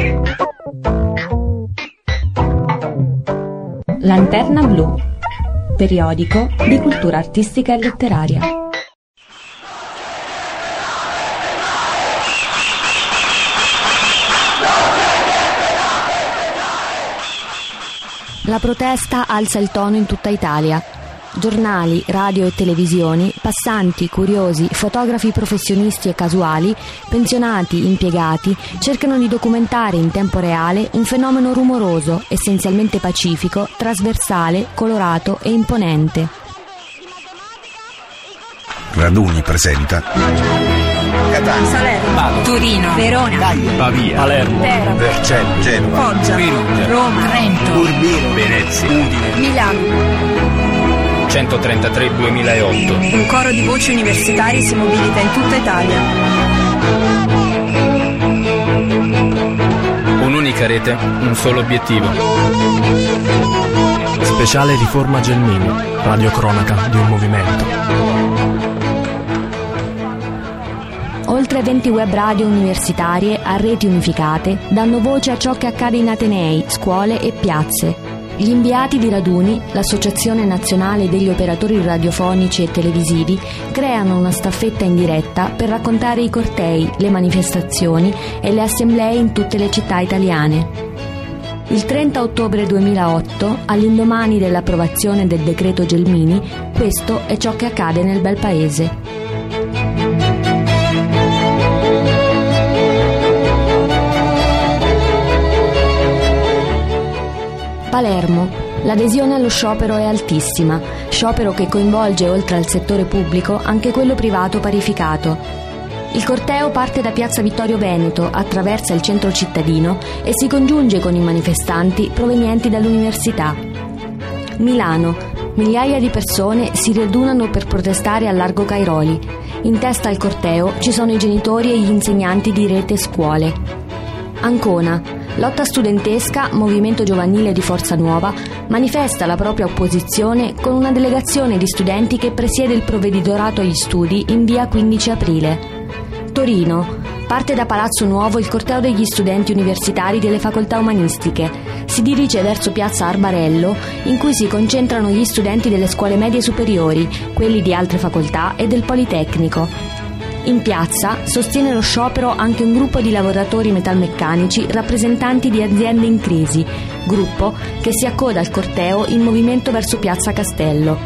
Lanterna Blu, periodico di cultura artistica e letteraria. La protesta alza il tono in tutta Italia. Giornali, radio e televisioni, passanti, curiosi, fotografi professionisti e casuali, pensionati, impiegati, cercano di documentare in tempo reale un fenomeno rumoroso, essenzialmente pacifico, trasversale, colorato e imponente. Raduni presenta Catania, Salerno, Torino, Verona, Cagliari, Pavia, Palermo, Teramo, Vercelli, Genova, Foggia, Perugia, Roma, Trento, Urbino, Venezia, Udine, Milano. 133-2008. Un coro di voci universitarie si mobilita in tutta Italia. Un'unica rete, un solo obiettivo. Speciale Riforma Gelmini, radiocronaca di un movimento. Oltre 20 web radio universitarie a reti unificate danno voce a ciò che accade in atenei, scuole e piazze. Gli inviati di Raduni, l'Associazione Nazionale degli Operatori Radiofonici e Televisivi, creano una staffetta in diretta per raccontare i cortei, le manifestazioni e le assemblee in tutte le città italiane. Il 30 ottobre 2008, all'indomani dell'approvazione del decreto Gelmini, questo è ciò che accade nel bel paese. Palermo. L'adesione allo sciopero è altissima, sciopero che coinvolge oltre al settore pubblico anche quello privato parificato. Il corteo parte da Piazza Vittorio Veneto, attraversa il centro cittadino e si congiunge con i manifestanti provenienti dall'università. Milano. Migliaia di persone si radunano per protestare a Largo Cairoli. In testa al corteo ci sono i genitori e gli insegnanti di rete scuole. Ancona. Lotta studentesca, movimento giovanile di Forza Nuova, manifesta la propria opposizione con una delegazione di studenti che presiede il provveditorato agli studi in via 15 aprile. Torino. Parte da Palazzo Nuovo il corteo degli studenti universitari delle facoltà umanistiche. Si dirige verso piazza Arbarello, in cui si concentrano gli studenti delle scuole medie superiori, quelli di altre facoltà e del Politecnico. In piazza sostiene lo sciopero anche un gruppo di lavoratori metalmeccanici rappresentanti di aziende in crisi, gruppo che si accoda al corteo in movimento verso piazza Castello.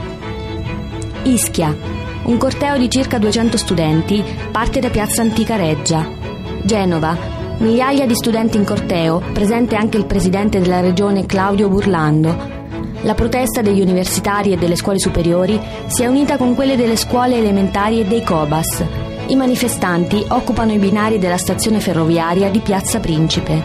Ischia. Un corteo di circa 200 studenti parte da piazza Antica Reggia. Genova. Migliaia di studenti in corteo, presente anche il presidente della regione Claudio Burlando. La protesta degli universitari e delle scuole superiori si è unita con quelle delle scuole elementari e dei Cobas. I manifestanti occupano i binari della stazione ferroviaria di Piazza Principe.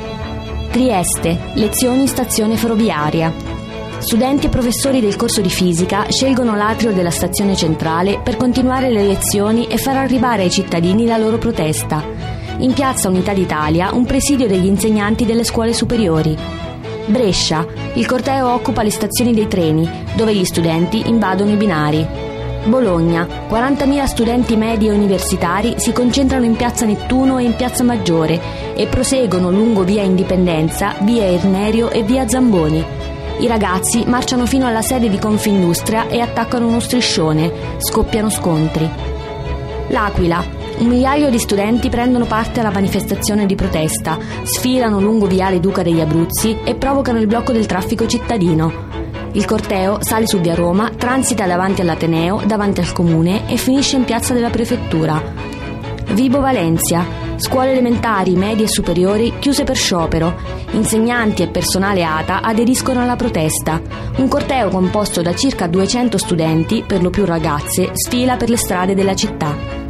Trieste. Lezioni in stazione ferroviaria. Studenti e professori del corso di fisica scelgono l'atrio della stazione centrale per continuare le lezioni e far arrivare ai cittadini la loro protesta. In Piazza Unità d'Italia un presidio degli insegnanti delle scuole superiori. Brescia. Il corteo occupa le stazioni dei treni, dove gli studenti invadono i binari. Bologna. 40.000 studenti medi e universitari si concentrano in piazza Nettuno e in piazza Maggiore e proseguono lungo via Indipendenza, via Irnerio e via Zamboni. I ragazzi marciano fino alla sede di Confindustria e attaccano uno striscione. Scoppiano scontri. L'Aquila. 1 migliaio di studenti prendono parte alla manifestazione di protesta, sfilano lungo viale Duca degli Abruzzi e provocano il blocco del traffico cittadino. Il corteo sale su via Roma, transita davanti all'Ateneo, davanti al Comune e finisce in piazza della Prefettura. Vibo Valencia. Scuole elementari, medie e superiori chiuse per sciopero. Insegnanti e personale ATA aderiscono alla protesta. Un corteo composto da circa 200 studenti, per lo più ragazze, sfila per le strade della città.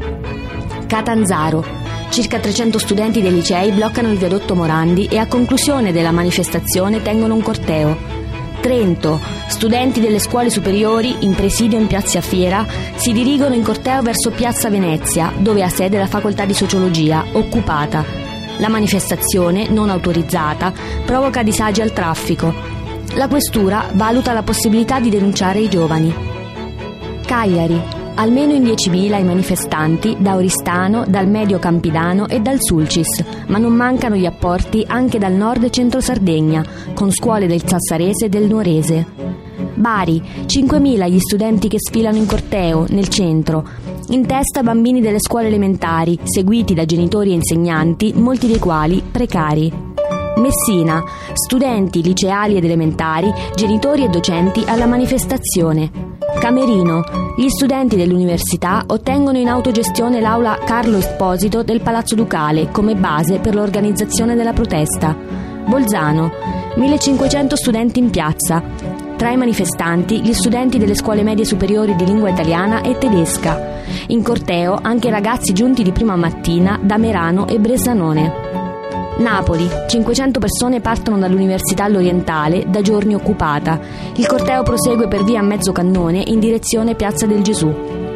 Catanzaro. Circa 300 studenti dei licei bloccano il viadotto Morandi e a conclusione della manifestazione tengono un corteo. Trento. Studenti delle scuole superiori, in presidio in piazza Fiera, si dirigono in corteo verso piazza Venezia, dove ha sede la facoltà di sociologia, occupata. La manifestazione, non autorizzata, provoca disagi al traffico. La questura valuta la possibilità di denunciare i giovani. Cagliari. Almeno in 10.000 i manifestanti da Oristano, dal Medio Campidano e dal Sulcis, ma non mancano gli apporti anche dal nord e centro Sardegna, con scuole del Sassarese e del Nuorese. Bari, 5.000 gli studenti che sfilano in corteo, nel centro, in testa bambini delle scuole elementari, seguiti da genitori e insegnanti, molti dei quali precari. Messina, studenti liceali ed elementari, genitori e docenti alla manifestazione. Camerino, gli studenti dell'università ottengono in autogestione l'aula Carlo Esposito del Palazzo Ducale come base per l'organizzazione della protesta. Bolzano, 1.500 studenti in piazza. Tra i manifestanti gli studenti delle scuole medie superiori di lingua italiana e tedesca. In corteo anche ragazzi giunti di prima mattina da Merano e Bressanone. Napoli, 500 persone partono dall'Università all'Orientale, da giorni occupata. Il corteo prosegue per via Mezzocannone in direzione Piazza del Gesù.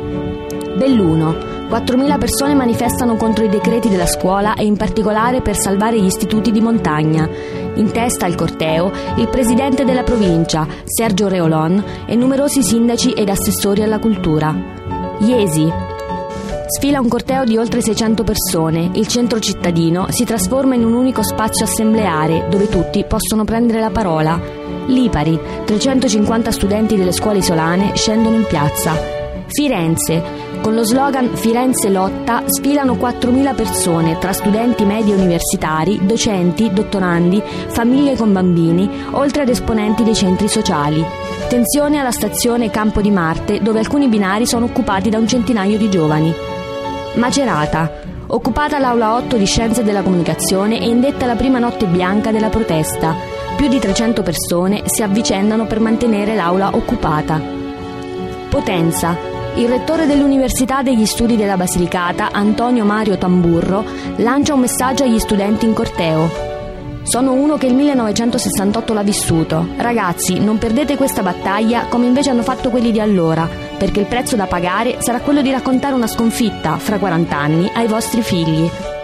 Belluno, 4.000 persone manifestano contro i decreti della scuola e in particolare per salvare gli istituti di montagna. In testa al corteo il presidente della provincia, Sergio Reolon, e numerosi sindaci ed assessori alla cultura. Iesi, sfila un corteo di oltre 600 persone. Il centro cittadino si trasforma in un unico spazio assembleare dove tutti possono prendere la parola. Lipari, 350 studenti delle scuole isolane scendono in piazza. Firenze, con lo slogan Firenze lotta, sfilano 4.000 persone tra studenti medi e universitari, docenti, dottorandi, famiglie con bambini, oltre ad esponenti dei centri sociali. Tensione alla stazione Campo di Marte, dove alcuni binari sono occupati da un centinaio di giovani. Macerata, occupata l'aula 8 di Scienze della Comunicazione e indetta la prima notte bianca della protesta. Più di 300 persone si avvicendano per mantenere l'aula occupata. Potenza, il rettore dell'Università degli Studi della Basilicata, Antonio Mario Tamburro, lancia un messaggio agli studenti in corteo. Sono uno che il 1968 l'ha vissuto. Ragazzi, non perdete questa battaglia come invece hanno fatto quelli di allora, perché il prezzo da pagare sarà quello di raccontare una sconfitta fra 40 anni ai vostri figli.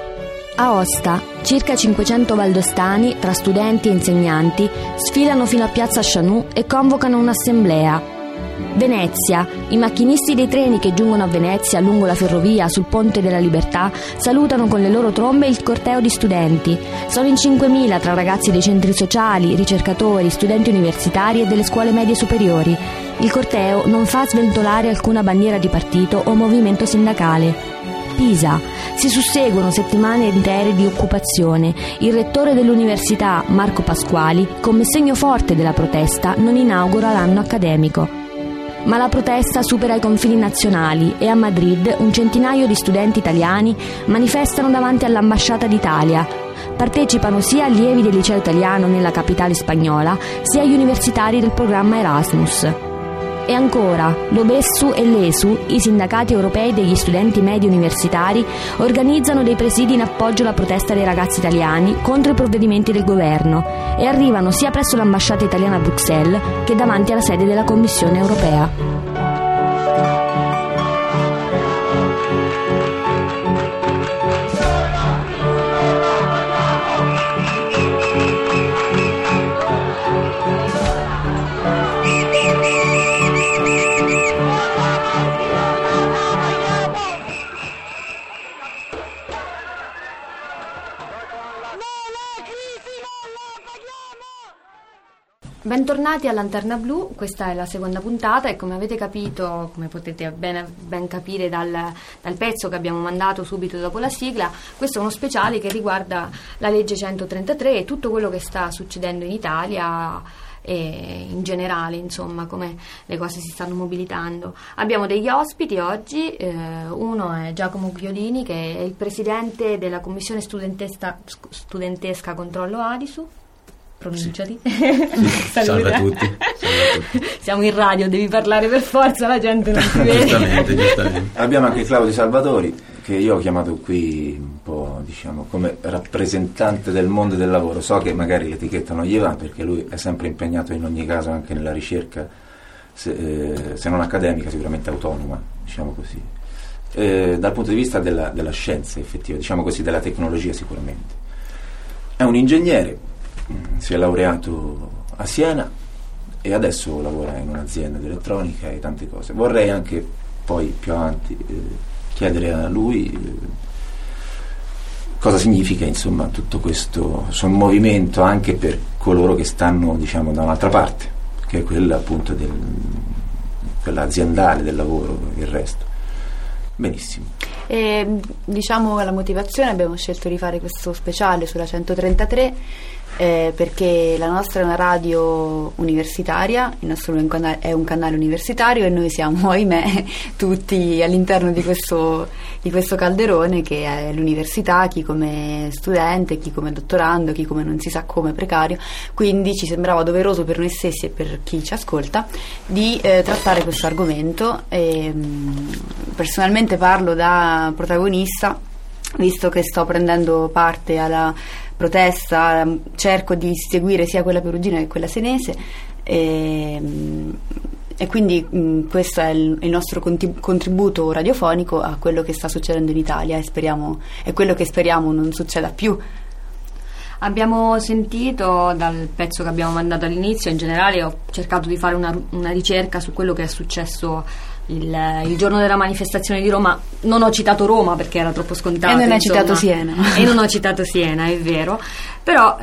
Aosta, circa 500 valdostani, tra studenti e insegnanti, sfilano fino a Piazza Chanù e convocano un'assemblea. Venezia, i macchinisti dei treni che giungono a Venezia lungo la ferrovia sul Ponte della Libertà salutano con le loro trombe il corteo di studenti. Sono in 5.000 tra ragazzi dei centri sociali, ricercatori, studenti universitari e delle scuole medie superiori. Il corteo non fa sventolare alcuna bandiera di partito o movimento sindacale. Pisa, si susseguono settimane intere di occupazione. Il rettore dell'università, Marco Pasquali, come segno forte della protesta, non inaugura l'anno accademico. Ma la protesta supera i confini nazionali e a Madrid un centinaio di studenti italiani manifestano davanti all'ambasciata d'Italia. Partecipano sia allievi del liceo italiano nella capitale spagnola, sia agli universitari del programma Erasmus. E ancora, l'Obessu e l'ESU, i sindacati europei degli studenti medi universitari, organizzano dei presidi in appoggio alla protesta dei ragazzi italiani contro i provvedimenti del governo e arrivano sia presso l'ambasciata italiana a Bruxelles che davanti alla sede della Commissione europea. Bentornati a Lanterna Blu, questa è la seconda puntata e come avete capito, come potete ben capire dal pezzo che abbiamo mandato subito dopo la sigla, questo è uno speciale che riguarda la legge 133 e tutto quello che sta succedendo in Italia e in generale, insomma, come le cose si stanno mobilitando. Abbiamo degli ospiti oggi, uno è Giacomo Chiodini che è il presidente della commissione studentesca Controllo Adisu. Pronunciati. Sì. Salve a tutti. Siamo in radio, devi parlare per forza, la gente non ti vede. Giustamente. Abbiamo anche Claudio Salvatori, che io ho chiamato qui un po', diciamo, come rappresentante del mondo del lavoro. So che magari l'etichetta non gli va, perché lui è sempre impegnato in ogni caso anche nella ricerca, se non accademica, sicuramente autonoma, diciamo così. Dal punto di vista della scienza effettiva, diciamo così, della tecnologia sicuramente. È un ingegnere. Si è laureato a Siena e adesso lavora in un'azienda di elettronica e tante cose. Vorrei anche poi più avanti chiedere a lui cosa significa insomma tutto questo movimento anche per coloro che stanno diciamo da un'altra parte, che è quella appunto quella aziendale del lavoro, il resto. Benissimo. E diciamo la motivazione, abbiamo scelto di fare questo speciale sulla 133 perché la nostra è una radio universitaria, il nostro è un canale universitario e noi siamo, ahimè, tutti all'interno di questo calderone che è l'università, chi come studente, chi come dottorando, chi come non si sa come precario, quindi ci sembrava doveroso per noi stessi e per chi ci ascolta di trattare questo argomento. Personalmente parlo da protagonista, visto che sto prendendo parte alla protesta, cerco di seguire sia quella perugina che quella senese e quindi questo è il nostro contributo radiofonico a quello che sta succedendo in Italia e quello che speriamo non succeda più. Abbiamo sentito dal pezzo che abbiamo mandato all'inizio, in generale ho cercato di fare una ricerca su quello che è successo il giorno della manifestazione di Roma. Non ho citato Roma perché era troppo scontato, e non hai citato Siena. E non ho citato Siena, è vero, però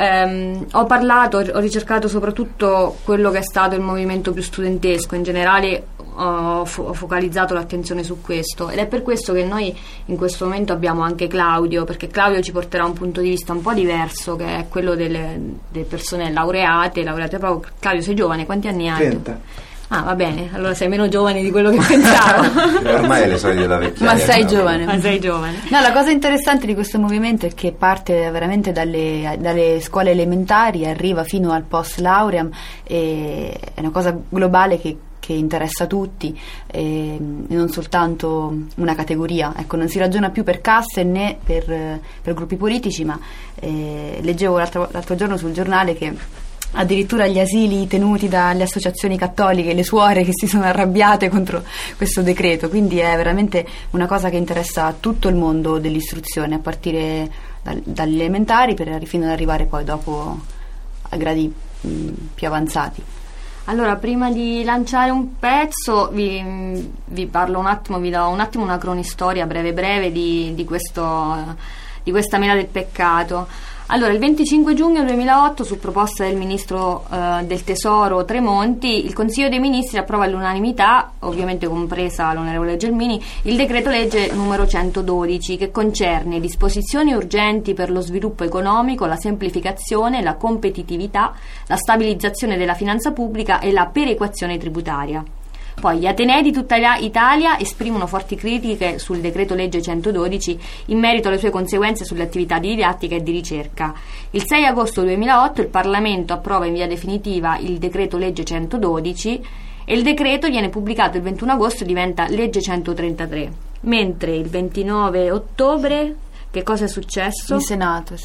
ho ricercato soprattutto quello che è stato il movimento più studentesco. In generale ho focalizzato l'attenzione su questo, ed è per questo che noi in questo momento abbiamo anche Claudio, perché Claudio ci porterà un punto di vista un po' diverso, che è quello delle persone laureate proprio. Claudio, sei giovane, quanti anni hai? 30. Ah, va bene, allora sei meno giovane di quello che pensavo. Ormai è le solite da vecchiaia. Ma sei giovane. Ma sei giovane. No, la cosa interessante di questo movimento è che parte veramente dalle scuole elementari, arriva fino al post lauream, e è una cosa globale che interessa tutti e non soltanto una categoria. Ecco, non si ragiona più per caste né per gruppi politici, ma leggevo l'altro giorno sul giornale che addirittura gli asili tenuti dalle associazioni cattoliche, le suore che si sono arrabbiate contro questo decreto, quindi è veramente una cosa che interessa a tutto il mondo dell'istruzione, a partire dagli elementari fino ad arrivare poi dopo a gradi più avanzati. Allora, prima di lanciare un pezzo vi parlo un attimo, vi do un attimo una cronistoria breve di questa mela del peccato. Allora, il 25 giugno 2008, su proposta del ministro del Tesoro Tremonti, il Consiglio dei Ministri approva all'unanimità, ovviamente compresa l'onorevole Gelmini, il decreto legge numero 112, che concerne disposizioni urgenti per lo sviluppo economico, la semplificazione, la competitività, la stabilizzazione della finanza pubblica e la perequazione tributaria. Poi gli atenei di tutta Italia esprimono forti critiche sul decreto legge 112 in merito alle sue conseguenze sulle attività di didattica e di ricerca. Il 6 agosto 2008 il Parlamento approva in via definitiva il decreto legge 112 e il decreto viene pubblicato il 21 agosto e diventa legge 133. Mentre il 29 ottobre che cosa è successo? In Senato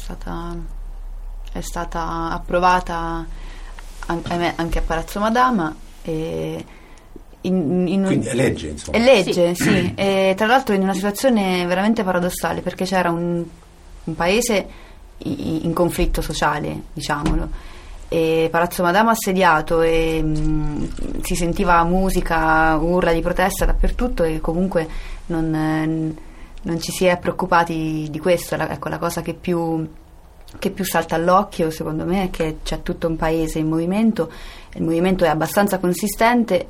è stata approvata anche a Palazzo Madama e quindi è legge, insomma. È legge, sì. E tra l'altro in una situazione veramente paradossale, perché c'era un paese in conflitto sociale, diciamolo, e Palazzo Madama assediato e si sentiva musica, urla di protesta dappertutto e comunque non ci si è preoccupati di questo. Ecco, la cosa che più salta all'occhio secondo me è che c'è tutto un paese in movimento, il movimento è abbastanza consistente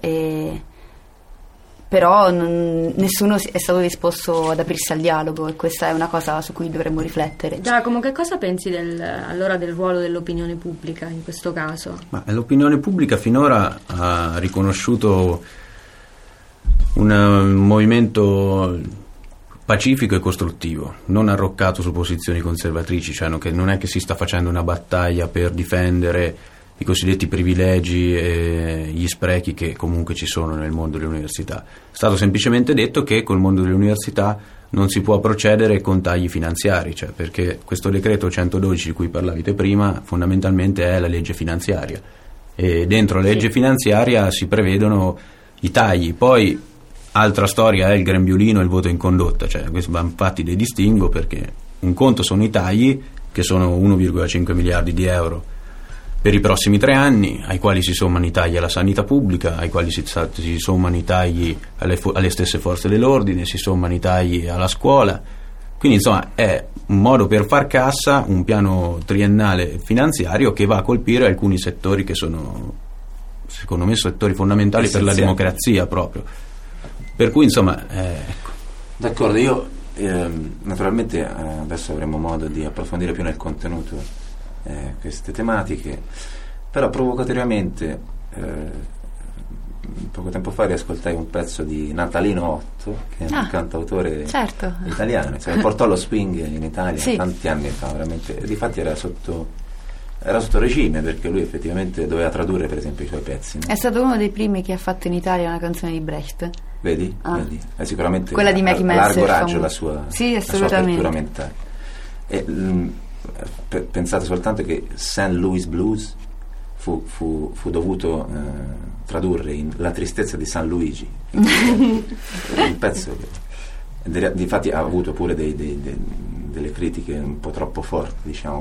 però nessuno è stato disposto ad aprirsi al dialogo, e questa è una cosa su cui dovremmo riflettere. Giacomo, che cosa pensi allora del ruolo dell'opinione pubblica in questo caso? Ma l'opinione pubblica finora ha riconosciuto un movimento pacifico e costruttivo, non arroccato su posizioni conservatrici, cioè che non è che si sta facendo una battaglia per difendere i cosiddetti privilegi e gli sprechi che comunque ci sono nel mondo delle università. È stato semplicemente detto che col mondo delle università non si può procedere con tagli finanziari, cioè perché questo decreto 112 di cui parlavi te prima fondamentalmente è la legge finanziaria, e dentro la legge finanziaria si prevedono i tagli. Poi altra storia è il grembiulino e il voto in condotta, cioè questi vanno fatti dei distinguo, perché un conto sono i tagli, che sono 1,5 miliardi di euro per i prossimi 3 anni, ai quali si sommano i tagli alla sanità pubblica, ai quali si sommano i tagli alle stesse forze dell'ordine, si sommano i tagli alla scuola. Quindi insomma è un modo per far cassa, un piano triennale finanziario che va a colpire alcuni settori che sono, secondo me, settori fondamentali per la democrazia proprio. Per cui insomma ecco. D'accordo, io naturalmente adesso avremo modo di approfondire più nel contenuto queste tematiche, però provocatoriamente poco tempo fa riascoltai un pezzo di Natalino Otto, che è un cantautore italiano, portò lo swing in Italia tanti anni fa, veramente. Difatti era sotto regime, perché lui effettivamente doveva tradurre per esempio i suoi pezzi, no? È stato uno dei primi che ha fatto in Italia una canzone di Brecht. Vedi? È sicuramente quella di Mackie Messer, largo raggio la sua apertura mentale. Pensate soltanto che St. Louis Blues fu dovuto tradurre in La tristezza di San Luigi, un pezzo che difatti ha avuto pure delle critiche un po' troppo forti, diciamo,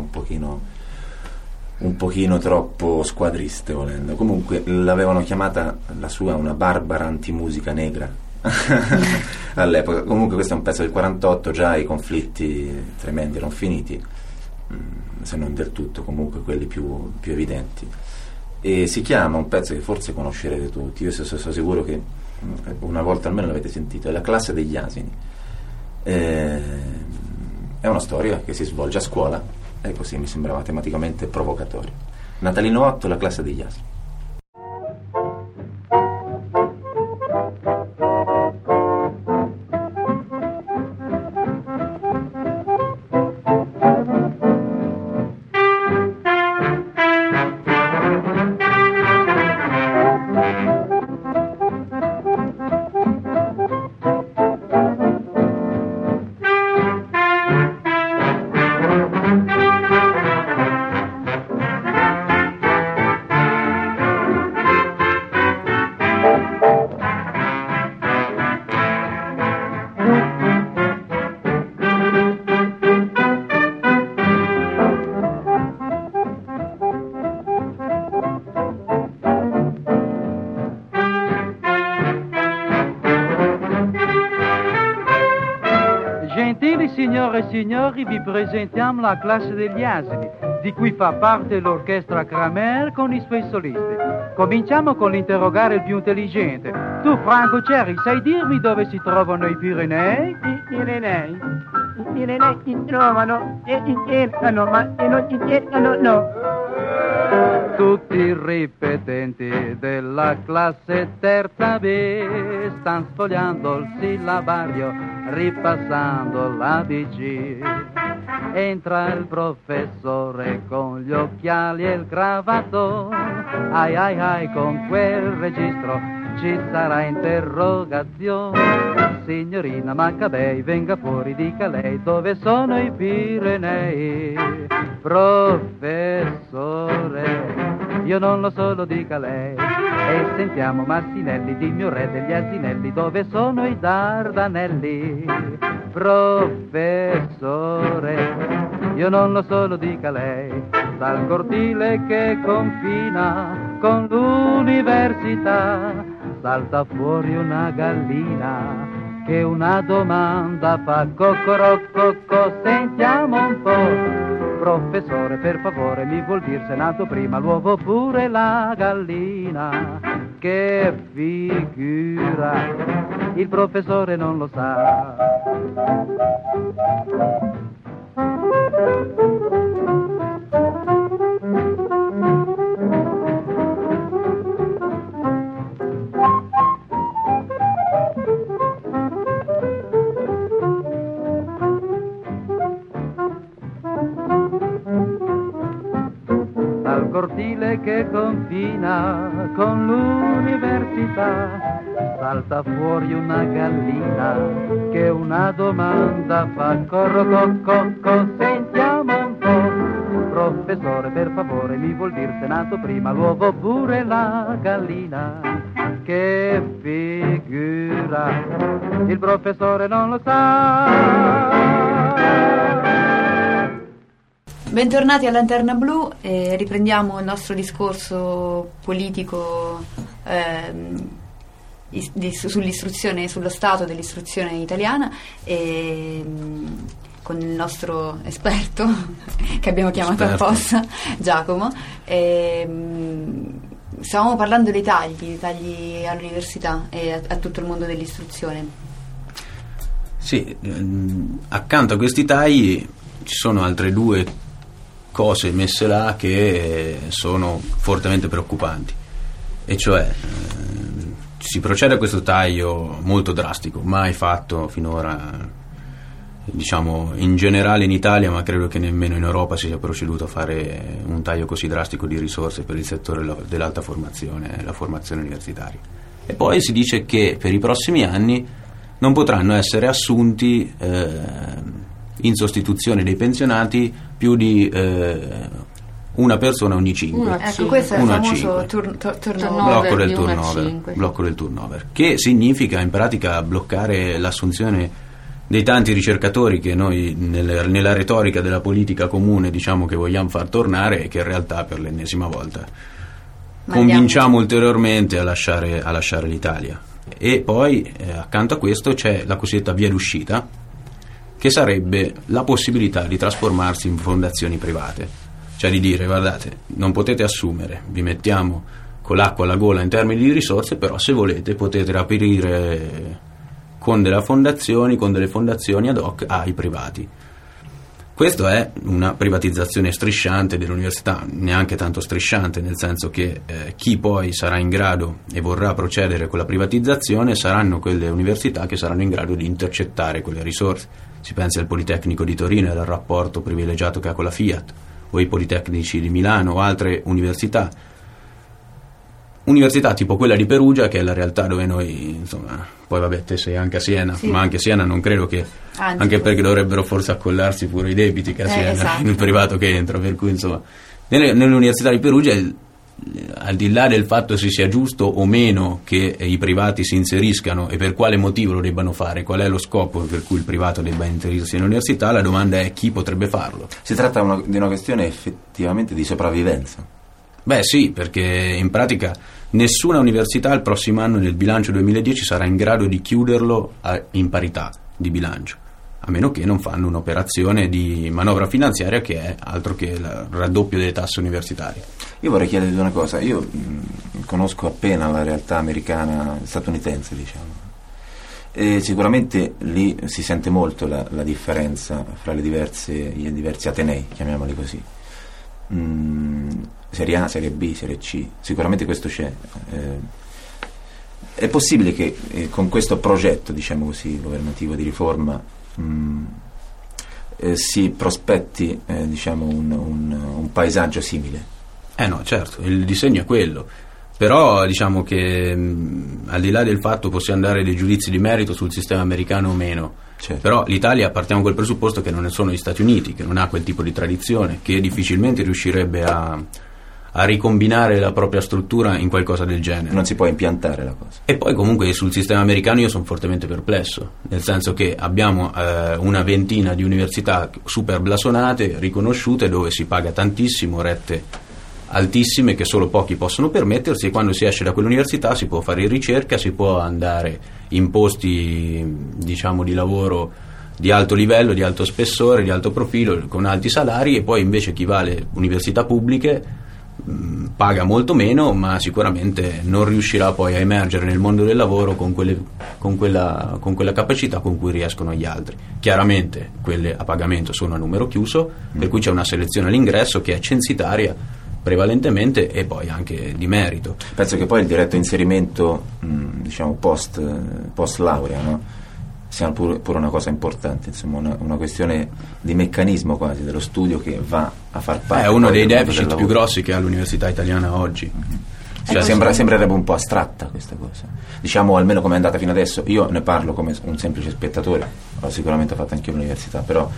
un pochino troppo squadriste, volendo. Comunque l'avevano chiamata la sua una barbara antimusica negra all'epoca. Comunque questo è un pezzo del 48, già i conflitti tremendi erano finiti, se non del tutto, comunque quelli più evidenti, e si chiama, un pezzo che forse conoscerete tutti, io sono sicuro che una volta almeno l'avete sentito, è La classe degli asini. È una storia che si svolge a scuola e così mi sembrava tematicamente provocatorio. Natalino Otto, La classe degli asini. Signore e signori, vi presentiamo la classe degli asini, di cui fa parte l'orchestra Kramer con i suoi solisti. Cominciamo con l'interrogare il più intelligente. Tu, Franco Cerri, sai dirmi dove si trovano i Pirenei? I Pirenei si trovano e in cercano, ma se non ci cercano, no. Tutti i ripetenti della classe terza B stanno sfogliando il sillabario, ripassando l'ABC. Entra il professore con gli occhiali e il cravato. Ai ai ai, con quel registro ci sarà interrogazione. Signorina Maccabei, venga fuori, dica lei dove sono i Pirenei. Professore, io non lo so, lo dica lei. E sentiamo Massinelli, di mio re degli asinelli, dove sono i Dardanelli. Professore, io non lo so, lo dica lei. Dal cortile che confina con l'università salta fuori una gallina che una domanda fa. Cocorococco, sentiamo un po'. Professore, per favore, mi vuol dire se è nato prima l'uovo oppure la gallina? Che figura, il professore non lo sa. Cortile che confina con l'università salta fuori una gallina che una domanda fa. Corro cocco, sentiamo un po'. Professore, per favore, mi vuol dire se è nato prima l'uovo oppure la gallina? Che figura, il professore non lo sa. Bentornati a Lanterna Blu, riprendiamo il nostro discorso politico sull'istruzione, sullo stato dell'istruzione italiana, con il nostro esperto che abbiamo chiamato apposta, Giacomo. Stavamo parlando dei tagli all'università e a tutto il mondo dell'istruzione. Sì, accanto a questi tagli ci sono altre due cose messe là che sono fortemente preoccupanti, e cioè si procede a questo taglio molto drastico, mai fatto finora, diciamo in generale in Italia, ma credo che nemmeno in Europa si sia proceduto a fare un taglio così drastico di risorse per il settore dell'alta formazione, la formazione universitaria. E poi si dice che per i prossimi anni non potranno essere assunti in sostituzione dei pensionati più di una persona ogni 5. Ecco, questo è il famoso blocco del turnover, che significa in pratica bloccare l'assunzione dei tanti ricercatori che noi nella retorica della politica comune diciamo che vogliamo far tornare, e che in realtà per l'ennesima volta convinciamo ulteriormente a lasciare l'Italia. E poi accanto a questo c'è la cosiddetta via d'uscita, che sarebbe la possibilità di trasformarsi in fondazioni private, cioè di dire: guardate, non potete assumere, vi mettiamo con l'acqua alla gola in termini di risorse, però se volete potete aprire con delle fondazioni ad hoc ai privati. Questo è una privatizzazione strisciante dell'università, neanche tanto strisciante, nel senso che chi poi sarà in grado e vorrà procedere con la privatizzazione saranno quelle università che saranno in grado di intercettare quelle risorse. Si pensi al Politecnico di Torino e al rapporto privilegiato che ha con la Fiat, o i Politecnici di Milano o altre università tipo quella di Perugia, che è la realtà dove noi, insomma, poi vabbè, te sei anche a Siena, sì. Ma anche Siena non credo che, anche perché dovrebbero forse accollarsi pure i debiti che a Siena, esatto. Il privato che entra, per cui insomma nell'università di Perugia, al di là del fatto se sia giusto o meno che i privati si inseriscano e per quale motivo lo debbano fare, qual è lo scopo per cui il privato debba inserirsi nell'università, la domanda è chi potrebbe farlo. Si tratta di una questione effettivamente di sopravvivenza. Beh sì, perché in pratica nessuna università il prossimo anno nel bilancio 2010 sarà in grado di chiuderlo in parità di bilancio, a meno che non fanno un'operazione di manovra finanziaria che è altro che il raddoppio delle tasse universitarie. Io vorrei chiederti una cosa, io conosco appena la realtà americana, statunitense diciamo, e sicuramente lì si sente molto la differenza fra i diversi atenei, chiamiamoli così. Serie A, Serie B, Serie C, sicuramente questo c'è. È possibile che con questo progetto, diciamo così, governativo di riforma si prospetti diciamo un paesaggio simile? No, certo, il disegno è quello, però diciamo che al di là del fatto possiamo dare dei giudizi di merito sul sistema americano o meno, certo. Però l'Italia, partiamo col presupposto che non sono gli Stati Uniti, che non ha quel tipo di tradizione, che difficilmente riuscirebbe a ricombinare la propria struttura in qualcosa del genere. Non si può impiantare la cosa. E poi comunque sul sistema americano io sono fortemente perplesso, nel senso che abbiamo una ventina di università super blasonate, riconosciute, dove si paga tantissimo, rette altissime che solo pochi possono permettersi, e quando si esce da quell'università si può fare ricerca, si può andare in posti diciamo di lavoro di alto livello, di alto spessore, di alto profilo, con alti salari, e poi invece chi va alle università pubbliche paga molto meno, ma sicuramente non riuscirà poi a emergere nel mondo del lavoro con quella capacità con cui riescono gli altri. Chiaramente quelle a pagamento sono a numero chiuso, per cui c'è una selezione all'ingresso che è censitaria prevalentemente, e poi anche di merito. Penso che poi il diretto inserimento diciamo post laurea, no? Sia pure una cosa importante, insomma una questione di meccanismo quasi dello studio che va a far parte. È uno dei deficit più grossi che ha l'università italiana oggi. Cioè, sembrerebbe un po' astratta questa cosa, diciamo, almeno come è andata fino adesso. Io ne parlo come un semplice spettatore, ho sicuramente fatto anche l'università, però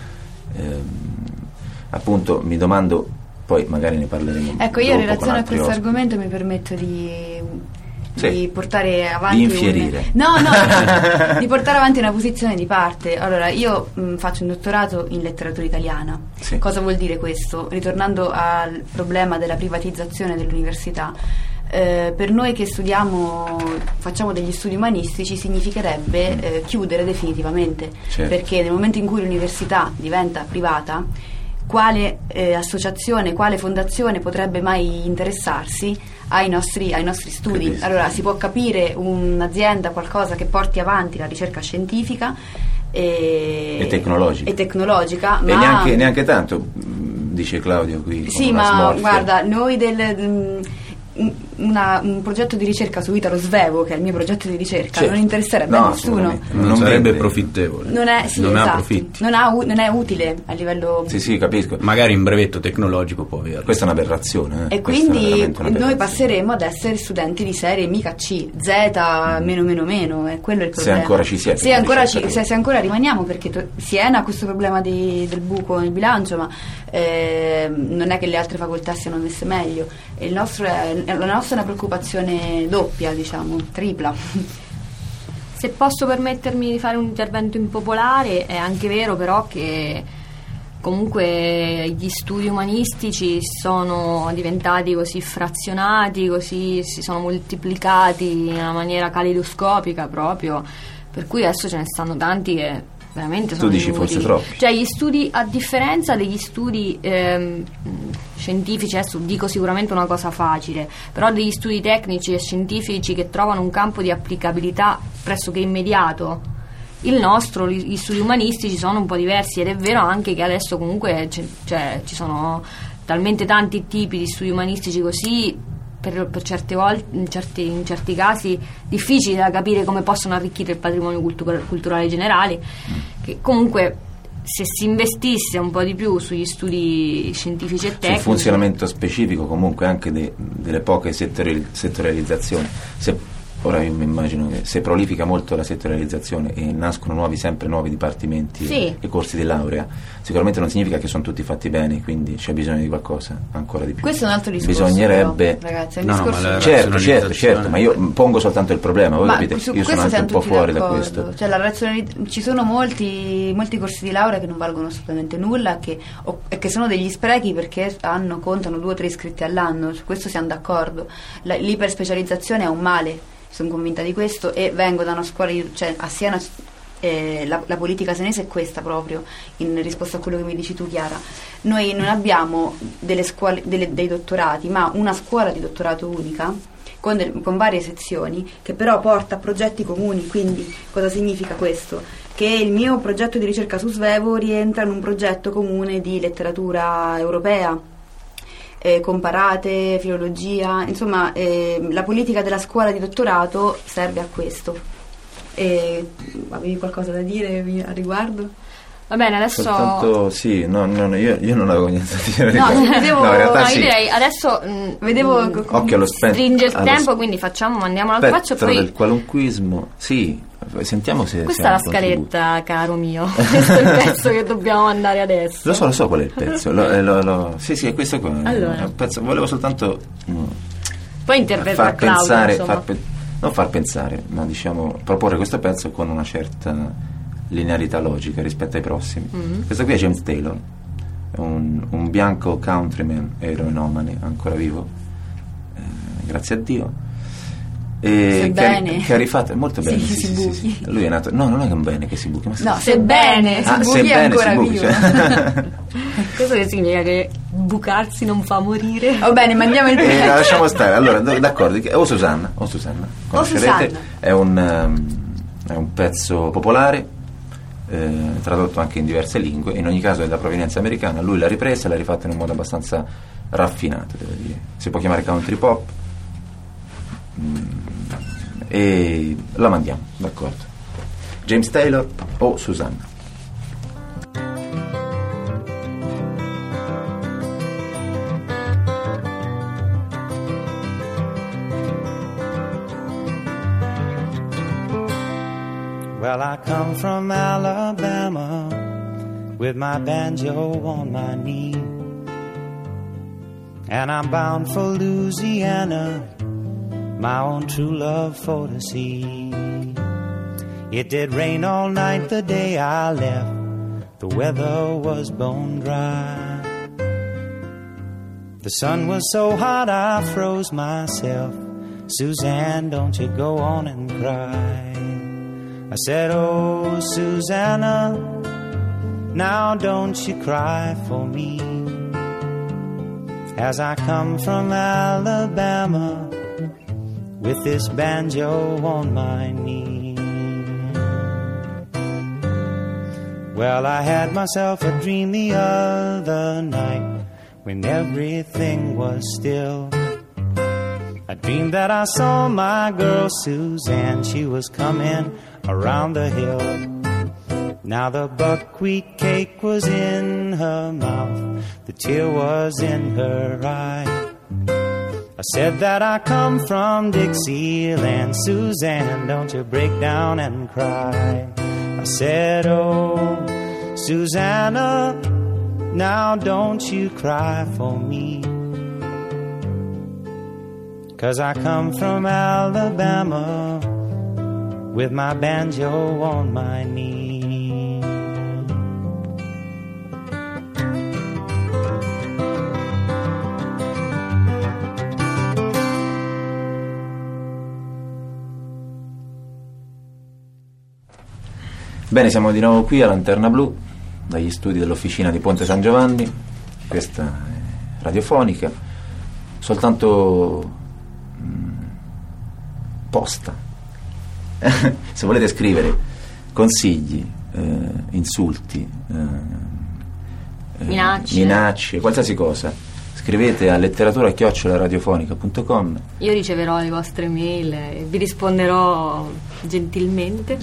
appunto mi domando, poi magari ne parleremo. Ecco, io in relazione a questo argomento mi permetto di di portare avanti di infierire. Di portare avanti una posizione di parte. Allora, io faccio un dottorato in letteratura italiana. Sì. Cosa vuol dire questo? Ritornando al problema della privatizzazione dell'università, per noi che facciamo degli studi umanistici, significherebbe chiudere definitivamente, certo. Perché nel momento in cui l'università diventa privata, quale associazione, quale fondazione potrebbe mai interessarsi ai nostri studi? Capisco. Allora, si può capire un'azienda, qualcosa che porti avanti la ricerca scientifica e tecnologica, e ma neanche tanto, dice Claudio qui. sì, ma guarda, noi un progetto di ricerca su Italo Svevo, che è il mio progetto di ricerca, certo. non interesserebbe a nessuno, non sarebbe profittevole, non ha esatto. Profitti, non è utile a livello sì, capisco, magari in brevetto tecnologico può averlo. Questa è un'aberrazione, e quindi noi passeremo ad essere studenti di serie mica C, Z meno, è quello il problema. Se ancora ci siete, se ancora rimaniamo, perché Siena ha questo problema del buco nel bilancio, ma non è che le altre facoltà siano messe meglio, e la nostra è una preoccupazione doppia, diciamo, tripla. Se posso permettermi di fare un intervento impopolare, è anche vero però che comunque gli studi umanistici sono diventati così frazionati, così si sono moltiplicati in una maniera caleidoscopica proprio, per cui adesso ce ne stanno tanti che veramente sono inutili. Forse troppi. Cioè gli studi, a differenza degli studi scientifici, adesso dico sicuramente una cosa facile, però degli studi tecnici e scientifici che trovano un campo di applicabilità pressoché immediato, gli studi umanistici sono un po' diversi, ed è vero anche che adesso comunque ci sono talmente tanti tipi di studi umanistici così, per certe volte, in certi casi difficili da capire come possono arricchire il patrimonio culturale generale, che comunque se si investisse un po' di più sugli studi scientifici e tecnici, sul funzionamento specifico comunque anche delle poche settorializzazioni. Ora io mi immagino che se prolifica molto la settorializzazione e nascono sempre nuovi dipartimenti e corsi di laurea, sicuramente non significa che sono tutti fatti bene, quindi c'è bisogno di qualcosa ancora di più. Questo è un altro discorso. Bisognerebbe, però, ragazzi, è un discorso certo, ma io pongo soltanto il problema, voi capite, io sono anche un po' fuori da questo. Cioè ci sono molti corsi di laurea che non valgono assolutamente nulla e che sono degli sprechi perché contano 2 o 3 iscritti all'anno, su questo siamo d'accordo. L'iperspecializzazione è un male, sono convinta di questo, e vengo da una scuola a Siena, la politica senese è questa proprio, in risposta a quello che mi dici tu, Chiara. Noi non abbiamo delle scuole, dei dottorati, ma una scuola di dottorato unica con varie sezioni, che però porta a progetti comuni. Quindi cosa significa questo? Che il mio progetto di ricerca su Svevo rientra in un progetto comune di letteratura europea, comparate, filologia, insomma, la politica della scuola di dottorato serve a questo. Avevi qualcosa da dire a riguardo? Va bene, adesso soltanto io non avevo niente da dire. Io direi adesso occhio allo stringe il tempo, quindi mandiamo l'altro pezzo, poi del qualunquismo. Sì, sentiamo se questa è la scaletta, caro mio. Questo è il pezzo che dobbiamo mandare adesso. Lo so qual è il pezzo. Sì, è questo qua. Allora. È un pezzo, volevo soltanto poi interpreta Claudio, non far pensare, ma diciamo proporre questo pezzo con una certa linearità logica rispetto ai prossimi. Questo qui è James Taylor, un bianco countryman eroinomane ancora vivo, grazie a Dio, che ha rifatto molto bene. Sì. Lui è nato, non è che un bene che si buchi, ma sebbene si buchi è ancora vivo. Questo che significa che bucarsi non fa morire. Va bene, mandiamo il pezzo. Lasciamo stare. Allora, d'accordo, o Susanna conoscerete, è un pezzo popolare, tradotto anche in diverse lingue, in ogni caso è da provenienza americana. Lui l'ha ripresa e l'ha rifatta in un modo abbastanza raffinato, devo dire. Si può chiamare country pop, e la mandiamo, d'accordo. James Taylor o Susanna. Well, I come from Alabama with my banjo on my knee, and I'm bound for Louisiana my own true love for to see. It did rain all night the day I left, the weather was bone dry. The sun was so hot I froze myself. Suzanne, don't you go on and cry. I said, oh, Susanna, now don't you cry for me, as I come from Alabama with this banjo on my knee. Well, I had myself a dream the other night when everything was still. I dreamed that I saw my girl Suzanne, she was coming around the hill. Now the buckwheat cake was in her mouth, the tear was in her eye. I said that I come from Dixieland, Suzanne, don't you break down and cry. I said, oh, Susanna, now don't you cry for me, 'cause I come from Alabama with my banjo on my knee. Bene, siamo di nuovo qui a Lanterna Blu, dagli studi dell'Officina di Ponte San Giovanni, questa è radiofonica, soltanto posta. Se volete scrivere consigli, insulti, minacce, qualsiasi cosa, scrivete a letteratura@radiofonica.com. Io riceverò le vostre mail e vi risponderò gentilmente.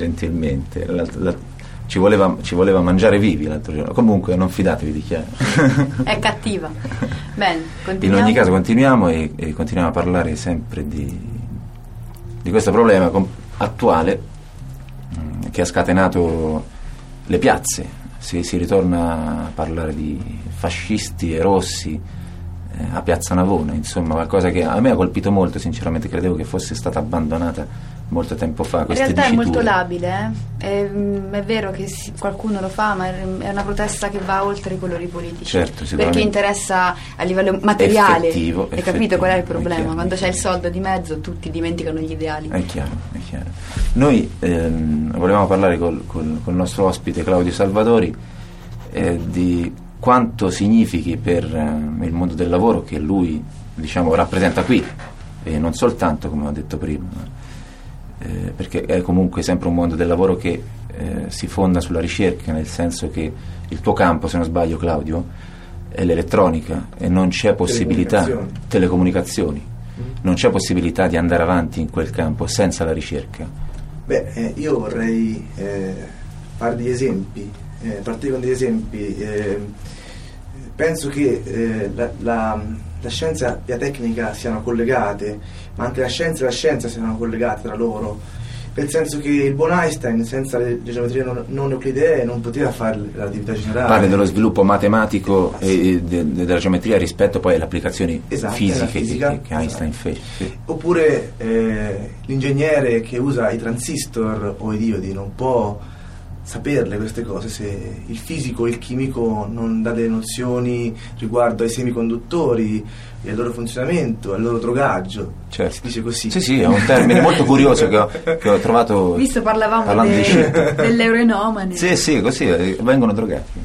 Ci voleva mangiare vivi l'altro giorno. Comunque non fidatevi di Chiara. È cattiva. Bene, continuiamo. In ogni caso continuiamo e continuiamo a parlare sempre di questo problema attuale che ha scatenato le piazze. Si ritorna a parlare di fascisti e rossi a Piazza Navona, insomma, qualcosa che a me ha colpito molto, sinceramente credevo che fosse stata abbandonata molto tempo fa. In realtà è molto labile, è vero che qualcuno lo fa, ma è una protesta che va oltre i colori politici, certo, perché interessa a livello materiale. Effettivo, hai capito qual è il problema? Chiaro, quando c'è il soldo di mezzo tutti dimenticano gli ideali. È chiaro. Noi volevamo parlare col nostro ospite Claudio Salvatori di quanto significhi per il mondo del lavoro che lui, diciamo, rappresenta qui, e non soltanto, come ho detto prima, perché è comunque sempre un mondo del lavoro che si fonda sulla ricerca, nel senso che il tuo campo, se non sbaglio Claudio, è l'elettronica e non c'è possibilità, telecomunicazioni. Non c'è possibilità di andare avanti in quel campo senza la ricerca. Io vorrei fare degli esempi, partire con degli esempi. Penso che la scienza e la tecnica siano collegate, ma anche la scienza e la scienza siano collegate tra loro, nel senso che il buon Einstein senza le geometrie non euclidee non poteva fare la relatività generale. Parli dello sviluppo matematico e della geometria rispetto poi alle applicazioni fisiche che Einstein fece. Sì. Oppure l'ingegnere che usa i transistor o i diodi non può saperle queste cose se il fisico e il chimico non dà delle nozioni riguardo ai semiconduttori e al loro funzionamento, al loro drogaggio. Certo. Si dice così. Sì, è un termine molto curioso che ho trovato. Visto parlavamo dell'eurenomane. Sì, così vengono drogati.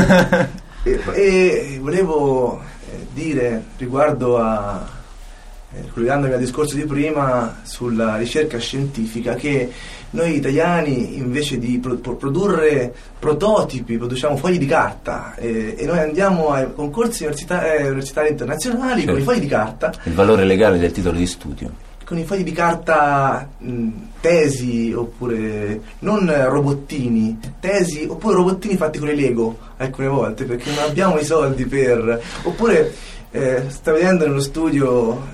e volevo dire riguardo a collegandomi al discorso di prima sulla ricerca scientifica, che noi italiani invece di produrre prototipi produciamo fogli di carta e noi andiamo ai concorsi universitari internazionali, certo, con i fogli di carta. Il valore legale del titolo di studio. Con i fogli di carta tesi, oppure non robottini, tesi oppure robottini fatti con i Lego alcune volte, perché non abbiamo i soldi per. Oppure sta vedendo nello studio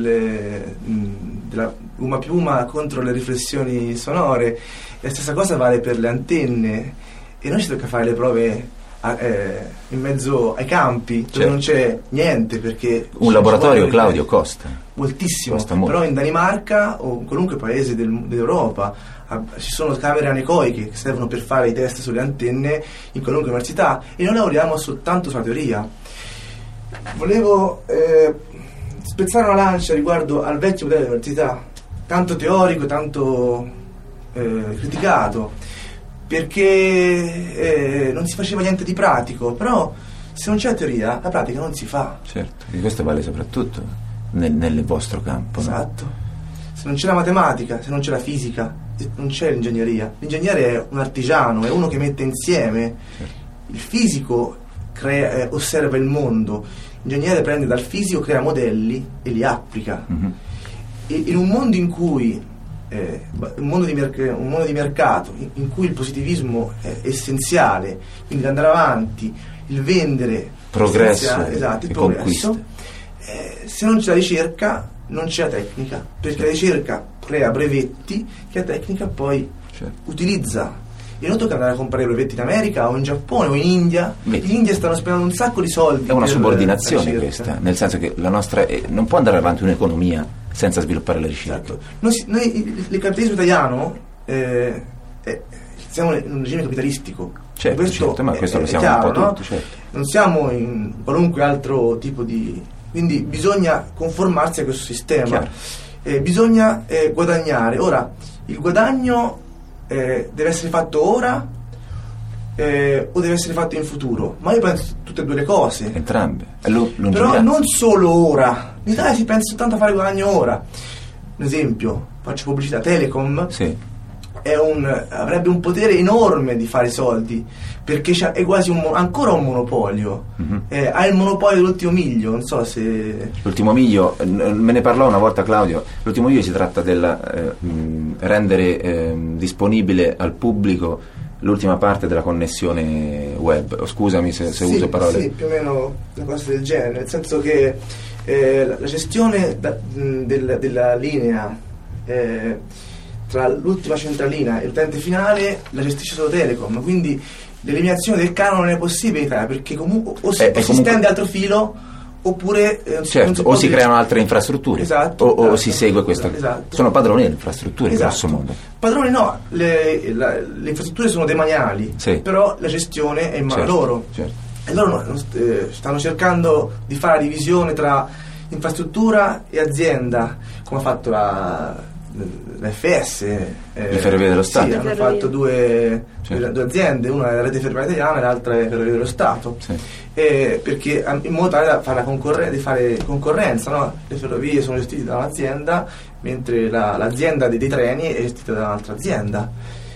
della Uma Piuma contro le riflessioni sonore, la stessa cosa vale per le antenne, e noi ci tocca fare le prove in mezzo ai campi dove certo. non c'è niente, perché un laboratorio, Claudio, costa moltissimo, costa molto. Però in Danimarca o in qualunque paese dell'Europa ci sono camere anecoiche che servono per fare i test sulle antenne in qualunque università, e noi lavoriamo soltanto sulla teoria. Volevo spezzare una lancia riguardo al vecchio modello dell'università, tanto teorico, tanto criticato, perché non si faceva niente di pratico. Però se non c'è teoria, la pratica non si fa. Certo, e questo vale soprattutto nel vostro campo. Esatto, no? Se non c'è la matematica, se non c'è la fisica, non c'è l'ingegneria. L'ingegnere è un artigiano, è uno che mette insieme. Certo. Il fisico osserva il mondo, l'ingegnere prende dal fisico, crea modelli e li applica. E in un mondo in cui un mondo di mercato in cui il positivismo è essenziale, quindi andare avanti, il vendere, progresso, esatto, il e progresso, se non c'è la ricerca non c'è la tecnica, perché la ricerca crea brevetti che la tecnica poi utilizza. E non tocca andare a comprare brevetti in America o in Giappone o in India. In India stanno spendendo un sacco di soldi. È una subordinazione questa, nel senso che la nostra non può andare avanti un'economia senza sviluppare la ricerca. Esatto. Noi il capitalismo italiano siamo in un regime capitalistico. Certo, ma questo lo siamo chiaro, un po' tutti, no? certo. Non siamo in qualunque altro tipo di... Quindi bisogna conformarsi a questo sistema. Bisogna guadagnare. Ora, il guadagno deve essere fatto ora o deve essere fatto in futuro? Ma io penso tutte e due le cose. Entrambe. Però non solo ora. In Italia si pensa soltanto a fare guadagno ora. Un esempio, faccio pubblicità: Telecom avrebbe un potere enorme di fare soldi, perché è quasi ancora un monopolio. Ha il monopolio dell'ultimo miglio. Non so se l'ultimo miglio, me ne parlò una volta Claudio. L'ultimo miglio si tratta del rendere disponibile al pubblico l'ultima parte della connessione web. Scusami se uso parole. Sì, più o meno una cosa del genere, nel senso che la gestione della linea tra l'ultima centralina e l'utente finale la gestisce solo Telecom, quindi l'eliminazione del canone non è possibile in Italia, perché comunque o si stende altro filo oppure o si creano altre infrastrutture, o si segue questa. Esatto. Sono padroni delle infrastrutture, grosso modo. Padroni no, le infrastrutture sono demaniali, però la gestione è in mano loro. E loro stanno cercando di fare la divisione tra infrastruttura e azienda, come ha fatto la FS, le Ferrovie dello Stato. Sì, hanno fatto due aziende, una è la Rete Ferroviaria Italiana e l'altra è Ferrovie dello Stato, perché in modo tale da fare di fare concorrenza, no? Le ferrovie sono gestite da un'azienda, mentre l'azienda dei treni è gestita da un'altra azienda.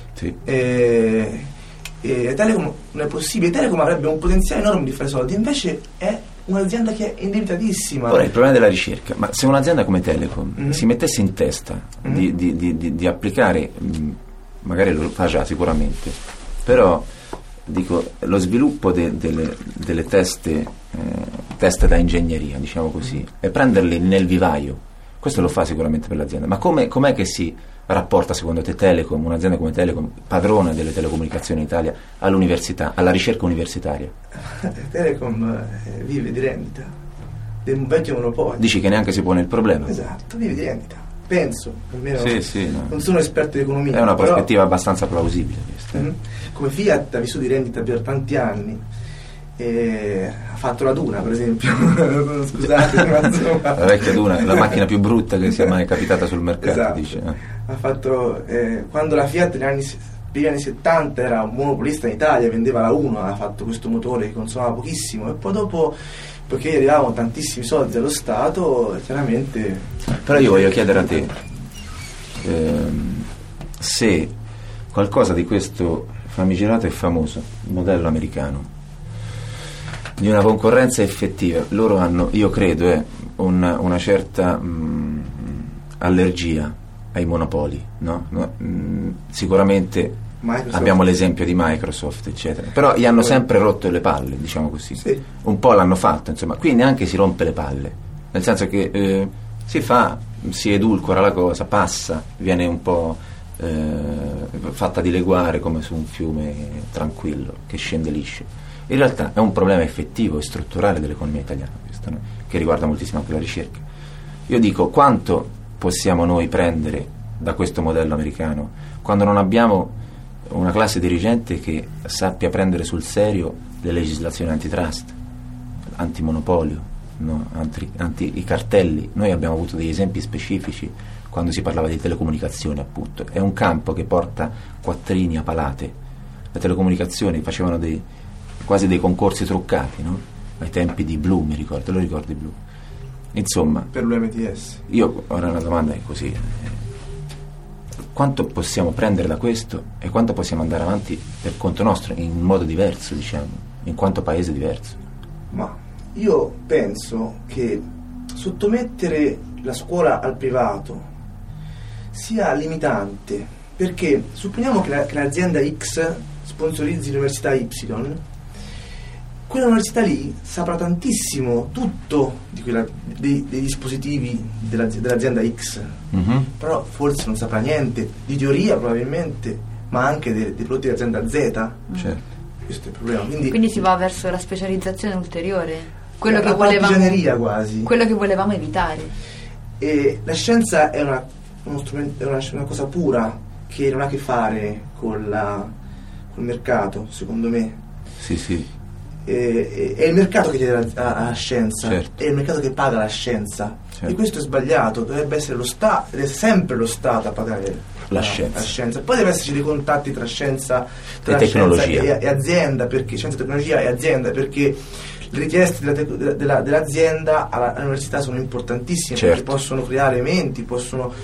E Telecom non è possibile. Telecom avrebbe un potenziale enorme di fare soldi, invece è un'azienda che è indebitatissima. Ora il problema della ricerca, ma se un'azienda come Telecom si mettesse in testa di applicare, magari lo fa già sicuramente, però dico, lo sviluppo delle teste da ingegneria, diciamo così, e prenderle nel vivaio, questo lo fa sicuramente per l'azienda. Ma com'è che si rapporta secondo te Telecom, un'azienda come Telecom, padrona delle telecomunicazioni in Italia, all'università, alla ricerca universitaria? Telecom vive di rendita, di un vecchio monopolio. Dici che neanche si pone il problema? Esatto, vive di rendita, penso, almeno. No. Non sono esperto di economia. È una prospettiva abbastanza plausibile questa. Come Fiat ha vissuto di rendita per tanti anni. Ha fatto la Duna, per esempio. Scusate, ma insomma. La vecchia Duna, la macchina più brutta che sia mai capitata sul mercato. Esatto. Dice. Ha fatto quando la Fiat negli anni 70 era un monopolista in Italia, vendeva la Uno, ha fatto questo motore che consumava pochissimo, e poi dopo, perché arrivavano tantissimi soldi allo Stato, chiaramente. Però io voglio chiedere a te se qualcosa di questo famigerato e famoso modello americano, di una concorrenza effettiva, loro hanno, io credo, una certa allergia ai monopoli, no? Sicuramente Microsoft. Abbiamo l'esempio di Microsoft, eccetera, però gli hanno sempre rotto le palle, diciamo così. Un po' l'hanno fatto, insomma, qui neanche si rompe le palle, nel senso che si edulcora la cosa, passa, viene un po' fatta dileguare come su un fiume tranquillo che scende liscio. In realtà è un problema effettivo e strutturale dell'economia italiana, questo, no? Che riguarda moltissimo anche la ricerca. Io dico, quanto possiamo noi prendere da questo modello americano quando non abbiamo una classe dirigente che sappia prendere sul serio le legislazioni antitrust, antimonopolio, no? I cartelli. Noi abbiamo avuto degli esempi specifici quando si parlava di telecomunicazioni, appunto. È un campo che porta quattrini a palate. Le telecomunicazioni facevano quasi dei concorsi truccati, no? Ai tempi di Blu, mi ricordo, lo ricordi Blu? Insomma, per l'UMTS. Io ora una domanda è così: quanto possiamo prendere da questo e quanto possiamo andare avanti per conto nostro, in modo diverso, diciamo, in quanto paese diverso? Ma io penso che sottomettere la scuola al privato sia limitante, perché supponiamo che l'azienda X sponsorizzi l'università Y, quella università lì saprà tantissimo tutto dei dispositivi dell'azienda X, però forse non saprà niente di teoria probabilmente, ma anche dei prodotti dell'azienda Z. Certo. Questo è il problema. Quindi si va verso la specializzazione ulteriore, quello che volevamo, quasi. Quello che volevamo evitare. E la scienza è uno strumento, è una cosa pura che non ha a che fare col mercato, secondo me. Sì. È il mercato che chiede la scienza, certo. È il mercato che paga la scienza, certo. E questo è sbagliato. Dovrebbe essere lo Stato, ed è sempre lo Stato a pagare la scienza. Poi deve esserci dei contatti tra scienza e tecnologia e azienda, perché scienza, tecnologia e azienda, perché le richieste dell'azienda all'università sono importantissime, certo. Perché possono creare menti, possono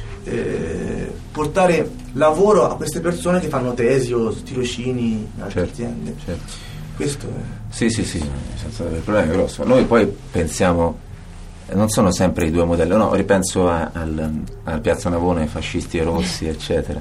portare lavoro a queste persone che fanno tesi o tirocini in altre aziende. Certo. Questo è... Sì, senza il problema è grosso. Noi poi pensiamo, non sono sempre i due modelli, no, ripenso al Piazza Navona, ai fascisti e rossi, eccetera.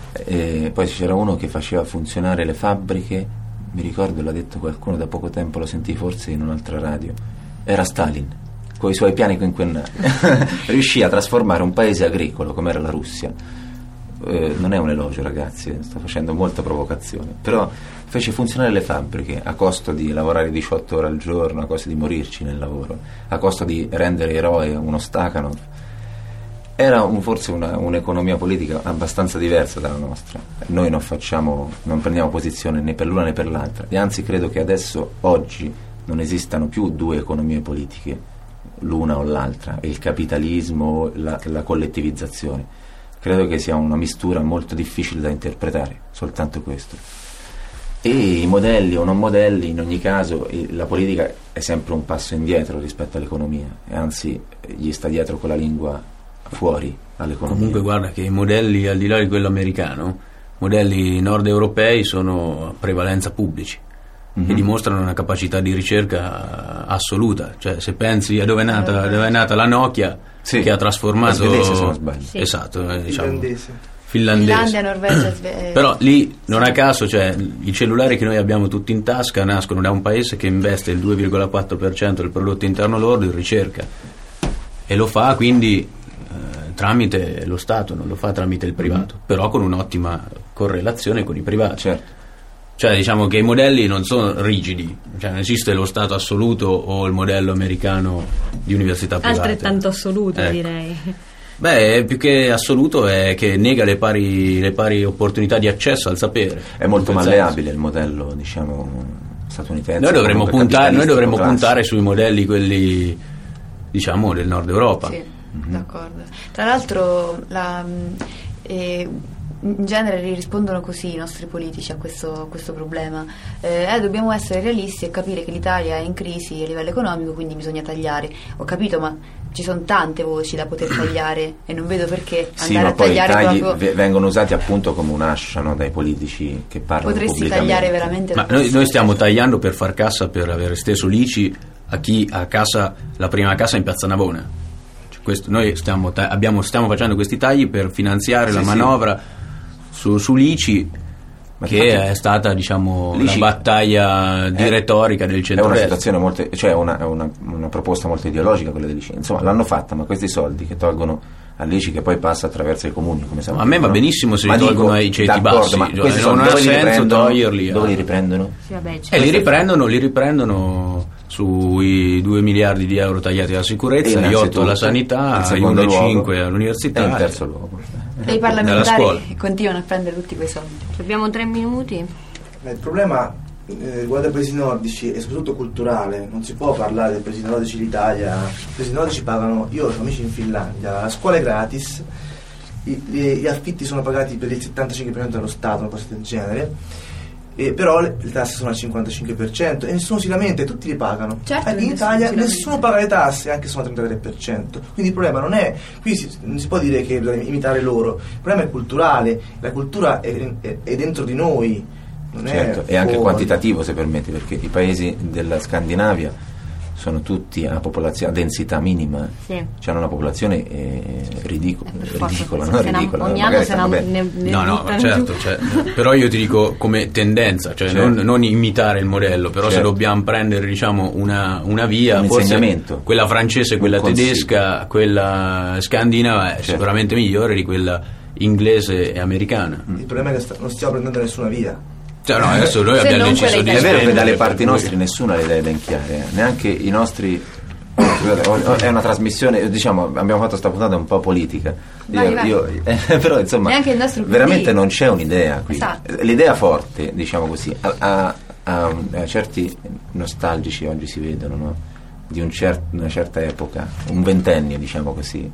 E poi c'era uno che faceva funzionare le fabbriche, mi ricordo, l'ha detto qualcuno da poco tempo, lo sentì forse in un'altra radio, era Stalin, con i suoi piani quinquennali. Riuscì a trasformare un paese agricolo come era la Russia. Non è un elogio, ragazzi, sto facendo molta provocazione, però fece funzionare le fabbriche a costo di lavorare 18 ore al giorno, a costo di morirci nel lavoro, a costo di rendere eroe uno Stakhanov. Era forse un'economia politica abbastanza diversa dalla nostra. Noi non prendiamo posizione né per l'una né per l'altra, e anzi credo che adesso, oggi, non esistano più due economie politiche, l'una o l'altra, il capitalismo, la collettivizzazione. Credo che sia una mistura molto difficile da interpretare, soltanto questo. E i modelli o non modelli, in ogni caso, la politica è sempre un passo indietro rispetto all'economia, e anzi gli sta dietro con la lingua fuori all'economia. Comunque guarda che i modelli, al di là di quello americano, modelli nord europei sono a prevalenza pubblici, che dimostrano una capacità di ricerca assoluta. Cioè, se pensi a dove è nata la Nokia, che ha trasformato, svedese, se non sbaglio. Esatto, diciamo Finlandia, Norvegia, però lì non a caso, cioè, i cellulari che noi abbiamo tutti in tasca nascono da un paese che investe il 2,4% del prodotto interno lordo in ricerca, e lo fa quindi tramite lo Stato, non lo fa tramite il privato, però con un'ottima correlazione con i privati. Certo. Cioè, diciamo che i modelli non sono rigidi, cioè non esiste lo Stato assoluto o il modello americano di università private. Altrettanto assoluto, ecco. direi. Più che assoluto è che nega le pari opportunità di accesso al sapere. È molto malleabile il modello, diciamo, statunitense. Noi dovremmo puntare sui modelli, quelli, diciamo, del nord Europa. Sì, d'accordo. Tra l'altro in genere rispondono così i nostri politici a questo problema. Dobbiamo essere realisti e capire che l'Italia è in crisi a livello economico, quindi bisogna tagliare. Ho capito, ma ci sono tante voci da poter tagliare e non vedo perché andare a tagliare proprio. I tagli vengono usati appunto come un'ascia, no, dai politici che parlano potresti pubblicamente. tagliare veramente. Ma noi stiamo tagliando per far cassa, per avere stesso l'ICI a chi ha casa, la prima casa in Piazza Navona. Questo, noi stiamo facendo questi tagli per finanziare la manovra su l'ICI, che è stata, diciamo, la battaglia di retorica del centro-destra. È una situazione molto, cioè una proposta molto ideologica quella dell'ICI. Insomma, l'hanno fatta, ma questi soldi che tolgono all'ICI, che poi passa attraverso i comuni, come sappiamo. A me va benissimo se li tolgono ai ceti bassi, ma questi non ha senso toglierli. Dove li riprendono? Sì, vabbè, li riprendono sui 2 miliardi di euro tagliati alla sicurezza, gli 8 alla sanità, gli 1,5 all'università e in terzo luogo. E i parlamentari continuano a prendere tutti quei soldi. Abbiamo 3 minuti. Il problema riguardo ai paesi nordici è soprattutto culturale. Non si può parlare dei paesi nordici d'Italia. I paesi nordici pagano, io ho amici in Finlandia, la scuola è gratis, gli affitti sono pagati per il 75% dallo Stato, una cosa del genere. Però le tasse sono al 55% e nessuno si lamenta e tutti li pagano. Certo, in Italia nessuno paga le tasse, anche se sono al 33%. Quindi il problema non è, qui non si può dire che bisogna imitare loro, il problema è culturale, la cultura è dentro di noi, non certo, è anche quantitativo, se permetti, perché i paesi della Scandinavia sono tutti a densità minima, sì. C'hanno una popolazione ridicola, ogni anno se certo, però io ti dico come tendenza, cioè certo. non imitare il modello, però certo. Se dobbiamo prendere, diciamo, una via, un forse insegnamento, quella francese, quella tedesca, quella scandinava è certo. Sicuramente migliore di quella inglese e americana. Il problema è che non stiamo prendendo nessuna via. Cioè, no, adesso noi abbiamo deciso di... È vero che dalle parti nostre nessuna le idee ben chiare, neanche i nostri... È una trasmissione, diciamo, abbiamo fatto sta puntata un po' politica. Però insomma, veramente non c'è un'idea qui. Esatto. L'idea forte, diciamo così, a certi nostalgici oggi si vedono, no? Di una certa epoca, un ventennio, diciamo così.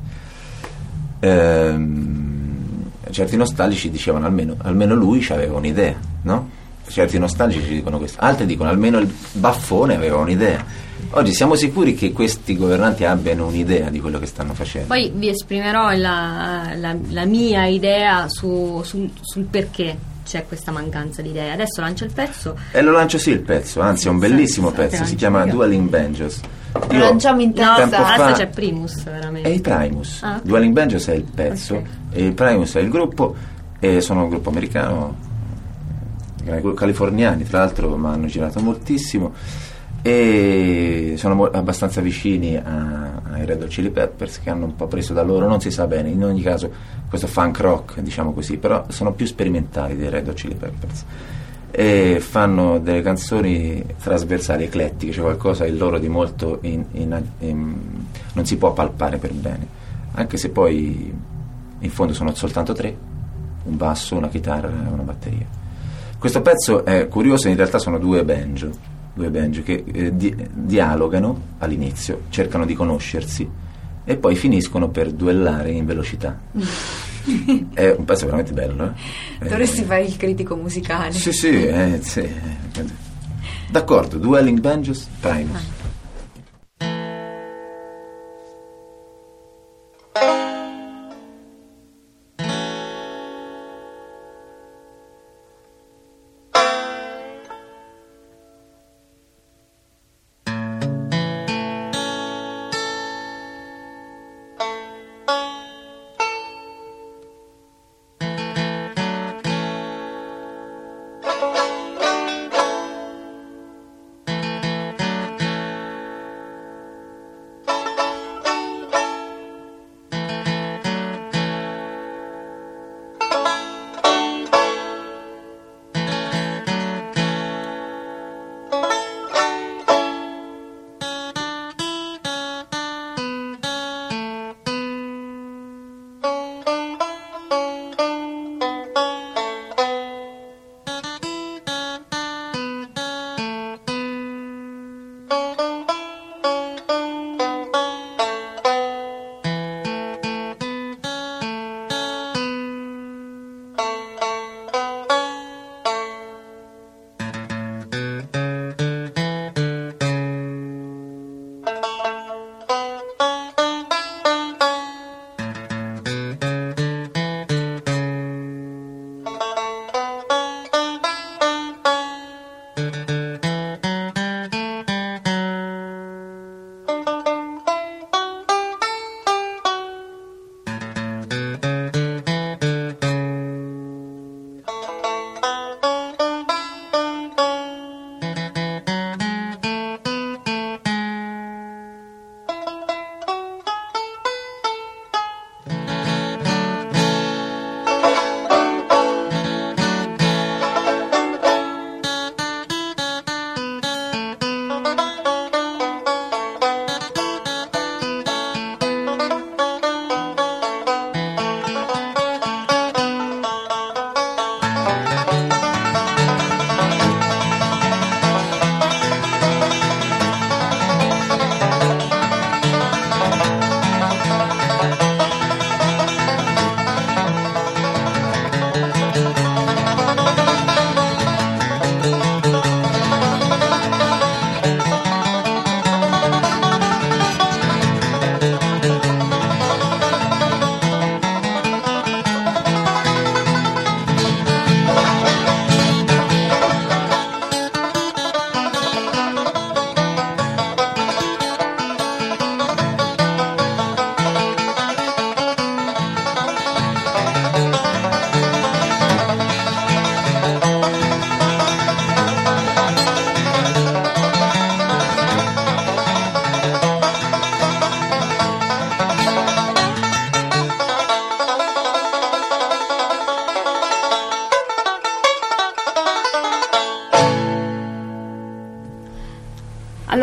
Certi nostalgici dicevano almeno lui aveva un'idea, no? Certi nostalgici dicono questo, altri dicono almeno il baffone aveva un'idea. Oggi siamo sicuri che questi governanti abbiano un'idea di quello che stanno facendo? Poi vi esprimerò la mia idea sul perché c'è questa mancanza di idea. Adesso lancio il pezzo. E lo lancio il pezzo, anzi è un bellissimo pezzo, si chiama Dueling Banjos. Lo lanciamo in testa. Adesso c'è Primus, veramente. È i Primus. Okay. Dueling Banjos è il pezzo, okay. E i Primus è il gruppo, e sono un gruppo americano, californiani tra l'altro, ma hanno girato moltissimo e sono abbastanza vicini ai Red Hot Chili Peppers, che hanno un po' preso da loro, non si sa bene, in ogni caso questo funk rock, diciamo così, però sono più sperimentali dei Red Hot Chili Peppers e fanno delle canzoni trasversali, eclettiche, c'è qualcosa in loro di molto non si può palpare per bene, anche se poi in fondo sono soltanto 3, un basso, una chitarra e una batteria. Questo pezzo è curioso, in realtà sono due banjo che dialogano all'inizio, cercano di conoscersi e poi finiscono per duellare in velocità. È un pezzo veramente bello. Dovresti fare il critico musicale. Sì. D'accordo, Dueling Banjos, Primus.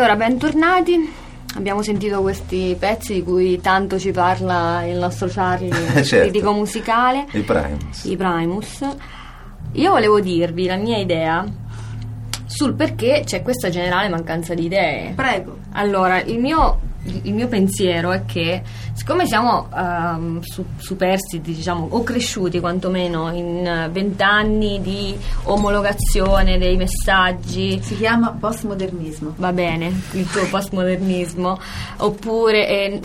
Allora, bentornati. Abbiamo sentito questi pezzi di cui tanto ci parla il nostro Charlie, certo. critico musicale. I Primus. Io volevo dirvi la mia idea sul perché c'è questa generale mancanza di idee. Prego. Allora, il mio pensiero è che siccome siamo superstiti, diciamo, o cresciuti quantomeno in 20 anni di omologazione dei messaggi, si chiama postmodernismo, va bene, il tuo postmodernismo, oppure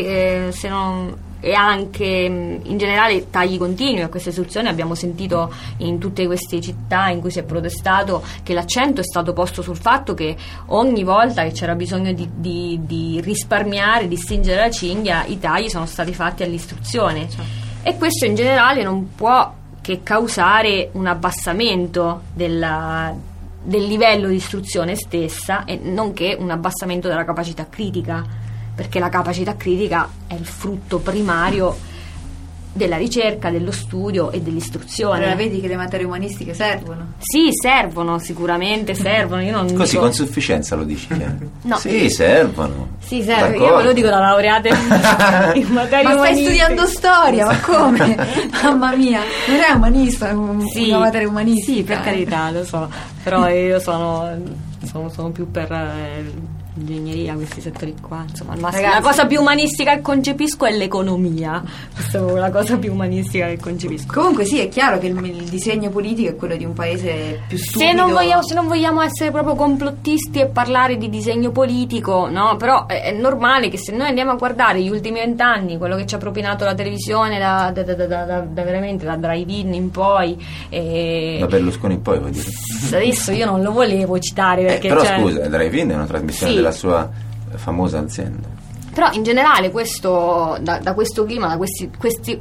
e anche in generale tagli continui a queste soluzioni. Abbiamo sentito in tutte queste città in cui si è protestato che l'accento è stato posto sul fatto che ogni volta che c'era bisogno di risparmiare, di stringere la cinghia, i tagli sono stati fatti all'istruzione, e questo in generale non può che causare un abbassamento del livello di istruzione stessa, e nonché un abbassamento della capacità critica, perché la capacità critica è il frutto primario della ricerca, dello studio e dell'istruzione. Allora vedi che le materie umanistiche servono? Sì, sicuramente servono. Io non Così dico... con sufficienza lo dici? No. Sì, servono. Sì, servono. Io ve lo dico da laureata in materie ma umanistiche. Stai studiando storia, ma come? Mamma mia, non è umanista, è una materia umanistica. Sì, per carità, lo so, però io sono più per ingegneria, questi settori qua, insomma, la cosa più umanistica che concepisco è l'economia. Questa è la cosa più umanistica che concepisco. Comunque sì, è chiaro che il disegno politico è quello di un paese più stupido. Se non vogliamo essere proprio complottisti e parlare di disegno politico, no, però è normale che se noi andiamo a guardare gli ultimi 20 anni, quello che ci ha propinato la televisione da veramente da Drive-In in poi, da Berlusconi in poi, vuoi dire? Adesso io non lo volevo citare perché però scusa, Drive-In è una trasmissione della sua famosa azienda. Però in generale questo, da questo clima, da questi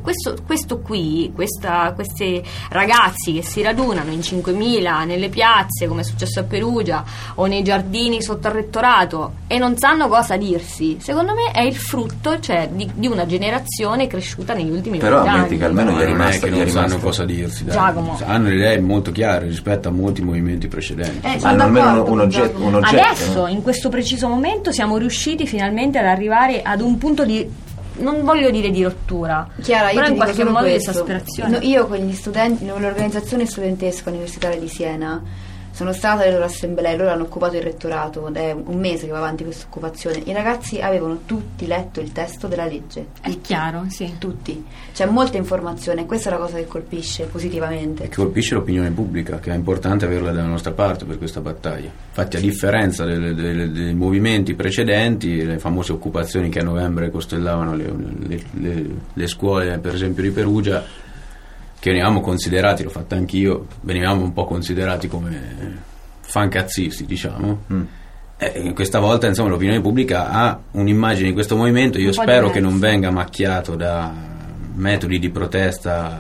ragazzi che si radunano in 5.000 nelle piazze, come è successo a Perugia, o nei giardini sotto al rettorato, e non sanno cosa dirsi, secondo me è il frutto, cioè, di una generazione cresciuta negli ultimi 20 anni. Però ammetti che almeno gli è rimasta, non sanno cosa dirsi, dai. Giacomo. Hanno le idee molto chiare rispetto a molti movimenti precedenti. Hanno almeno un oggetto. Adesso, no? in questo preciso momento, siamo riusciti finalmente ad arrivare ad un punto di, non voglio dire di rottura, Chiara, però io in qualche modo di questo. esasperazione. No, io con gli studenti nell'organizzazione studentesca universitaria di Siena sono stata alle loro assemblee, loro hanno occupato il rettorato ed è un mese che va avanti questa occupazione. I ragazzi avevano tutti letto il testo della legge, è chiaro, sì, tutti. C'è molta informazione, questa è la cosa che colpisce positivamente. E che colpisce l'opinione pubblica, che è importante averla dalla nostra parte per questa battaglia. Infatti, a differenza dei movimenti precedenti, le famose occupazioni che a novembre costellavano le scuole, per esempio di Perugia, che venivamo considerati, l'ho fatta anch'io, venivamo un po' considerati come fancazzisti, diciamo. Questa volta, insomma, l'opinione pubblica ha un'immagine di questo movimento. Io spero che non venga macchiato da metodi di protesta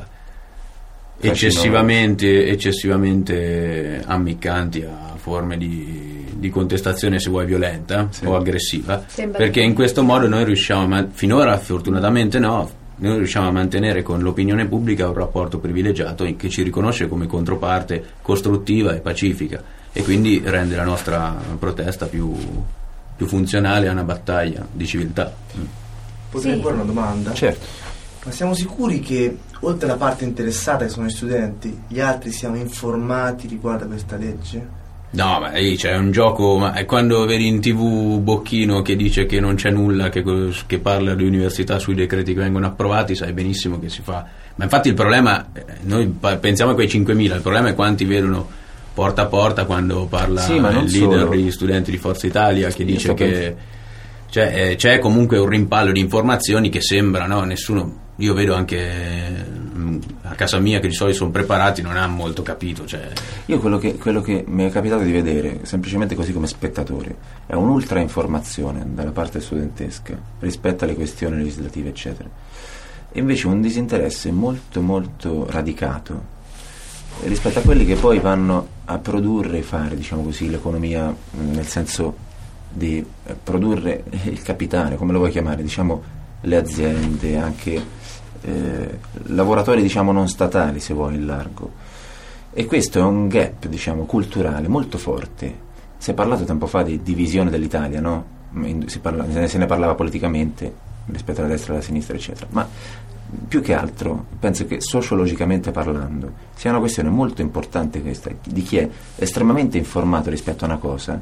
eccessivamente ammiccanti a forme di contestazione, se vuoi, violenta, sì, o aggressiva, perché in questo modo noi riusciamo, finora fortunatamente noi riusciamo a mantenere con l'opinione pubblica un rapporto privilegiato che ci riconosce come controparte costruttiva e pacifica, e quindi rende la nostra protesta più funzionale a una battaglia di civiltà. Potrei porre una domanda? Certo. Ma siamo sicuri che, oltre alla parte interessata che sono gli studenti, gli altri siano informati riguardo a questa legge? No, ma lì c'è un gioco, ma è quando vedi in TV Bocchino che dice che non c'è nulla, che parla di università sui decreti che vengono approvati, sai benissimo che si fa. Ma infatti il problema, noi pensiamo a quei 5.000, il problema è quanti vedono porta a porta quando parla il leader degli studenti di Forza Italia, che dice che c'è comunque un rimpallo di informazioni che sembra, no, nessuno, io vedo anche a casa mia che di solito sono preparati, non ha molto capito. Io quello che mi è capitato di vedere, semplicemente così come spettatore, è un'ultra informazione dalla parte studentesca rispetto alle questioni legislative, eccetera, e invece un disinteresse molto molto radicato rispetto a quelli che poi vanno a produrre e fare, diciamo così, l'economia, nel senso di produrre il capitale, come lo vuoi chiamare, diciamo le aziende, anche lavoratori, diciamo, non statali, se vuoi, in largo. E questo è un gap, diciamo, culturale molto forte, si è parlato tempo fa di divisione dell'Italia, no? Se ne parlava politicamente rispetto alla destra e alla sinistra, eccetera, ma più che altro penso che sociologicamente parlando sia una questione molto importante questa, di chi è estremamente informato rispetto a una cosa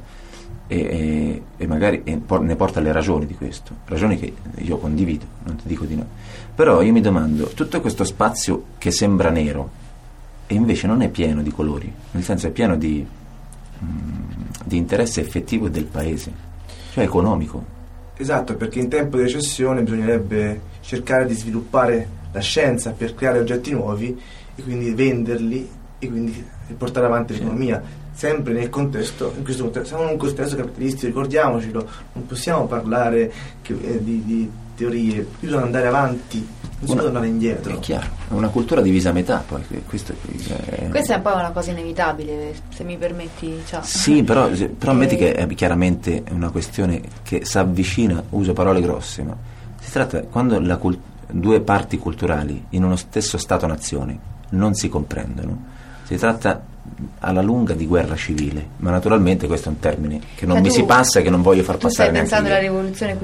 e magari ne porta le ragioni di questo, ragioni che io condivido, non ti dico di no, però io mi domando, tutto questo spazio che sembra nero e invece non è pieno di colori, nel senso è pieno di interesse effettivo del paese, cioè economico. Esatto, perché in tempo di recessione bisognerebbe cercare di sviluppare la scienza per creare oggetti nuovi e quindi venderli e quindi portare avanti l'economia, sempre nel contesto, in questo contesto, siamo in un contesto capitalistico, ricordiamocelo, non possiamo parlare di teorie, bisogna andare avanti, non si può tornare indietro. È chiaro, è una cultura divisa a metà, poi questa è un po' una cosa inevitabile, se mi permetti. Sì, però ammetti che è chiaramente una questione che si avvicina, uso parole grosse, ma si tratta quando due parti culturali in uno stesso Stato-nazione non si comprendono, si tratta alla lunga di guerra civile, ma naturalmente questo è un termine che non mi si passa e che non voglio far passare neanche io. Tu stai pensando alla rivoluzione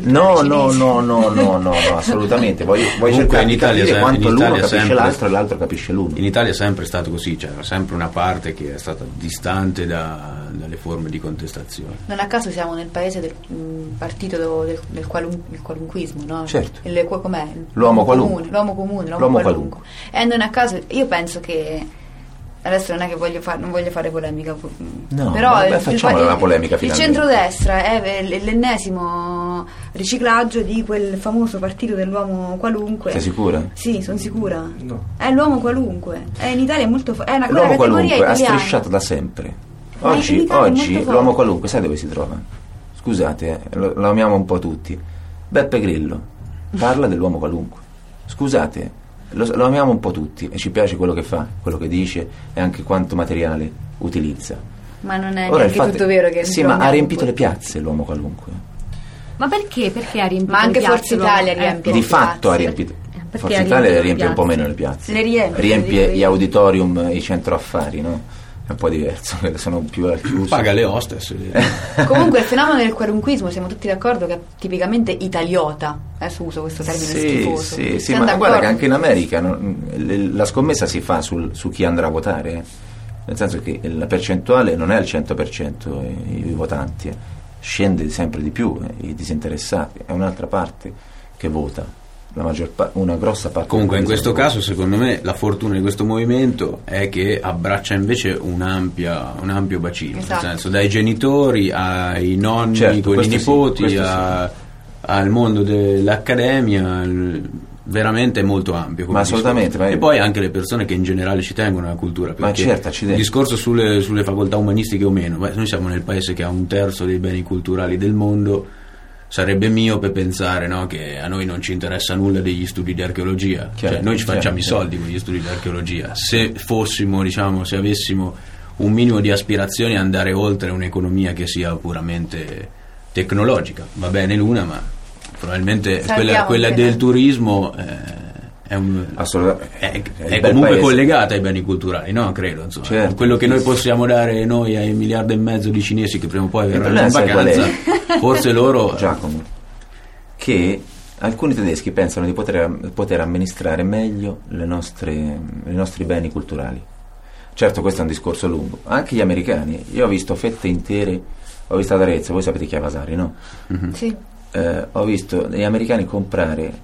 culturale no, assolutamente, vuoi cercare di capire quanto l'uno capisce l'altro e l'altro capisce l'uno. In Italia è sempre stato così, c'era sempre una parte che è stata distante dalle forme di contestazione. Non a caso siamo nel paese del partito del qualunquismo, no? Certo. Com'è? L'uomo qualunque. L'uomo qualunque. E non a caso, io penso che adesso non è che non voglio fare polemica, no, però facciamo una polemica finalmente. Il centrodestra è l'ennesimo riciclaggio di quel famoso partito dell'uomo qualunque. Sei sicura? Sì, sono sicura. No. È l'uomo qualunque. In Italia è molto è una l'uomo qualunque italiana. Ha strisciato da sempre. Oggi l'uomo qualunque sai dove si trova? Scusate, lo amiamo un po' tutti. Beppe Grillo parla dell'uomo qualunque. Scusate, lo amiamo un po' tutti e ci piace quello che fa, quello che dice e anche quanto materiale utilizza. Ma non è neanche tutto vero che sì, ma ha riempito le piazze l'uomo qualunque. Ma perché ha riempito ma anche le piazze? Forza Italia riempie di fatto ha riempito. Forza Italia riempie un po' meno le piazze. Riempie gli auditorium, i centro affari, no? È un po' diverso, sono più al chiuso. Paga le hostess. Comunque il fenomeno del qualunquismo siamo tutti d'accordo che è tipicamente italiota. Adesso uso questo termine schifoso. Sì, ma guarda che anche in America la scommessa si fa su chi andrà a votare, nel senso che la percentuale non è al 100% i votanti, scende sempre di più i disinteressati, è un'altra parte che vota. Una grossa parte. Comunque in questo caso secondo me la fortuna di questo movimento è che abbraccia invece un ampio bacino, esatto. Nel senso dai genitori ai nonni, certo, con i nipoti sì. al mondo dell'accademia, veramente è molto ampio ma assolutamente e poi anche le persone che in generale ci tengono alla cultura, perché il discorso sulle facoltà umanistiche o meno, noi siamo nel paese che ha 1/3 dei beni culturali del mondo. Sarebbe miope pensare, no, che a noi non ci interessa nulla degli studi di archeologia, cioè noi ci facciamo i soldi con gli studi di archeologia. Se fossimo, se avessimo un minimo di aspirazioni a andare oltre un'economia che sia puramente tecnologica, va bene l'una, ma probabilmente quella del turismo è comunque paese. Collegata ai beni culturali, no? Credo, insomma. Certo, quello che noi possiamo dare noi ai 1,5 miliardi di cinesi che prima o poi verranno in vacanza, forse loro. Giacomo, che alcuni tedeschi pensano di poter amministrare meglio i nostri beni culturali. Certo, questo è un discorso lungo. Anche gli americani, io ho visto fette intere, ho visto ad Arezzo, voi sapete chi è Vasari, no? Mm-hmm. Sì. Ho visto gli americani comprare,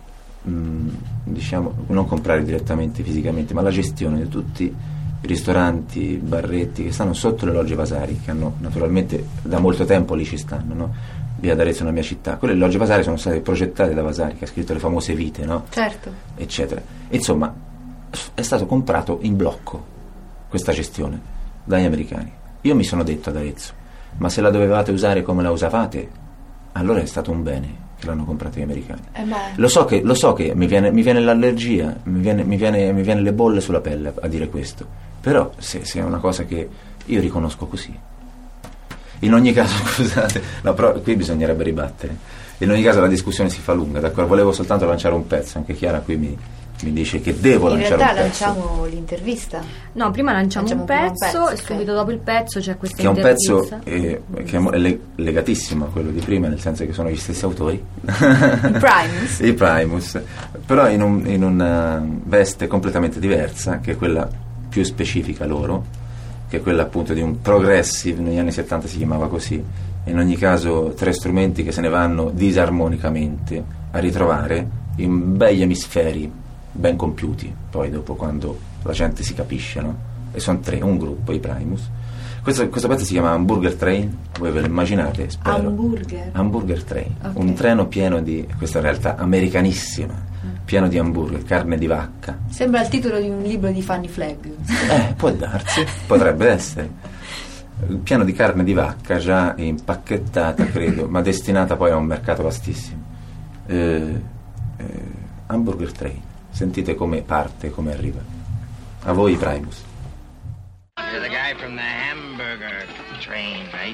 non comprare direttamente fisicamente, ma la gestione di tutti i ristoranti, barretti che stanno sotto le logge Vasari, che hanno naturalmente da molto tempo lì ci stanno, no? Via d'Arezzo è una mia città. Quelle logge Vasari sono state progettate da Vasari, che ha scritto le famose vite, no? Certo. Eccetera. Insomma, è stato comprato in blocco questa gestione dagli americani. Io mi sono detto ad Arezzo, ma se la dovevate usare come la usavate, allora è stato un bene che l'hanno comprato gli americani. Lo so che mi viene l'allergia, mi viene le bolle sulla pelle a dire questo, però se è una cosa che io riconosco così. In ogni caso, scusate, qui bisognerebbe ribattere. In ogni caso la discussione si fa lunga, d'accordo? Volevo soltanto lanciare un pezzo, anche Chiara qui mi mi dice che devo in lanciare realtà un pezzo. lanciamo l'intervista. No, prima lanciamo un prima pezzo e ok. subito dopo il pezzo c'è questa Che è un intervista. pezzo che è legatissimo a quello di prima, nel senso che sono gli stessi autori. Primus. I Primus, però in una veste completamente diversa, che è quella più specifica loro, che è quella appunto di un progressive, negli anni 70 si chiamava così. In ogni caso 3 strumenti che se ne vanno disarmonicamente a ritrovare in begli emisferi ben compiuti, poi dopo quando la gente si capisce, no? E sono 3, un gruppo, i Primus. Questo pezzo si chiama Hamburger Train, voi ve lo immaginate, spero. Hamburger Train, Ok. un treno pieno di, questa è in realtà americanissima, pieno di hamburger, carne di vacca. Sembra il titolo di un libro di Fanny Flagg. Può darsi, potrebbe essere. Pieno di carne di vacca già impacchettata, credo, ma destinata poi a un mercato vastissimo. Hamburger Train, sentite come parte, come arriva. A voi i Primus. You're the guy from the hamburger train, right?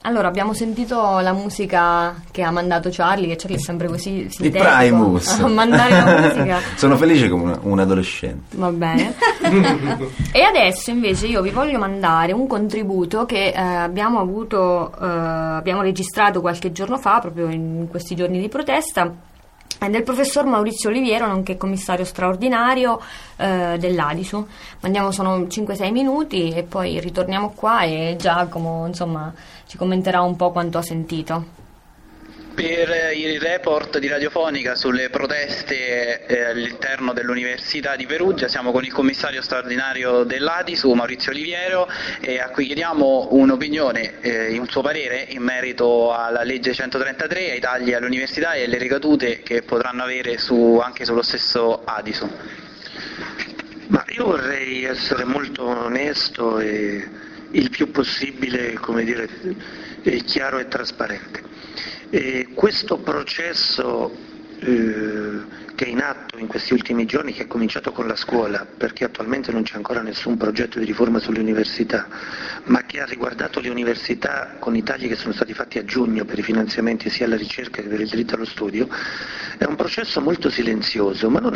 Allora, abbiamo sentito la musica che ha mandato Charlie, che Charlie è sempre così sintetico Primus a mandare la musica. Sono felice come un adolescente. Va bene. E adesso invece io vi voglio mandare un contributo che abbiamo registrato qualche giorno fa, proprio in questi giorni di protesta, del professor Maurizio Oliviero, nonché commissario straordinario dell'Adisu. Sono 5-6 minuti e poi ritorniamo qua e Giacomo, insomma, ci commenterà un po' quanto ha sentito. Per il report di Radiofonica sulle proteste all'interno dell'Università di Perugia siamo con il commissario straordinario dell'Adisu, Maurizio Oliviero, a cui chiediamo un'opinione, un suo parere in merito alla legge 133, ai tagli all'università e alle ricadute che potranno avere anche sullo stesso Adisu. Ma io vorrei essere molto onesto e il più possibile, chiaro e trasparente. Questo processo che è in atto in questi ultimi giorni, che è cominciato con la scuola, perché attualmente non c'è ancora nessun progetto di riforma sulle università, ma che ha riguardato le università con i tagli che sono stati fatti a giugno per i finanziamenti sia alla ricerca che per il diritto allo studio, è un processo molto silenzioso, ma non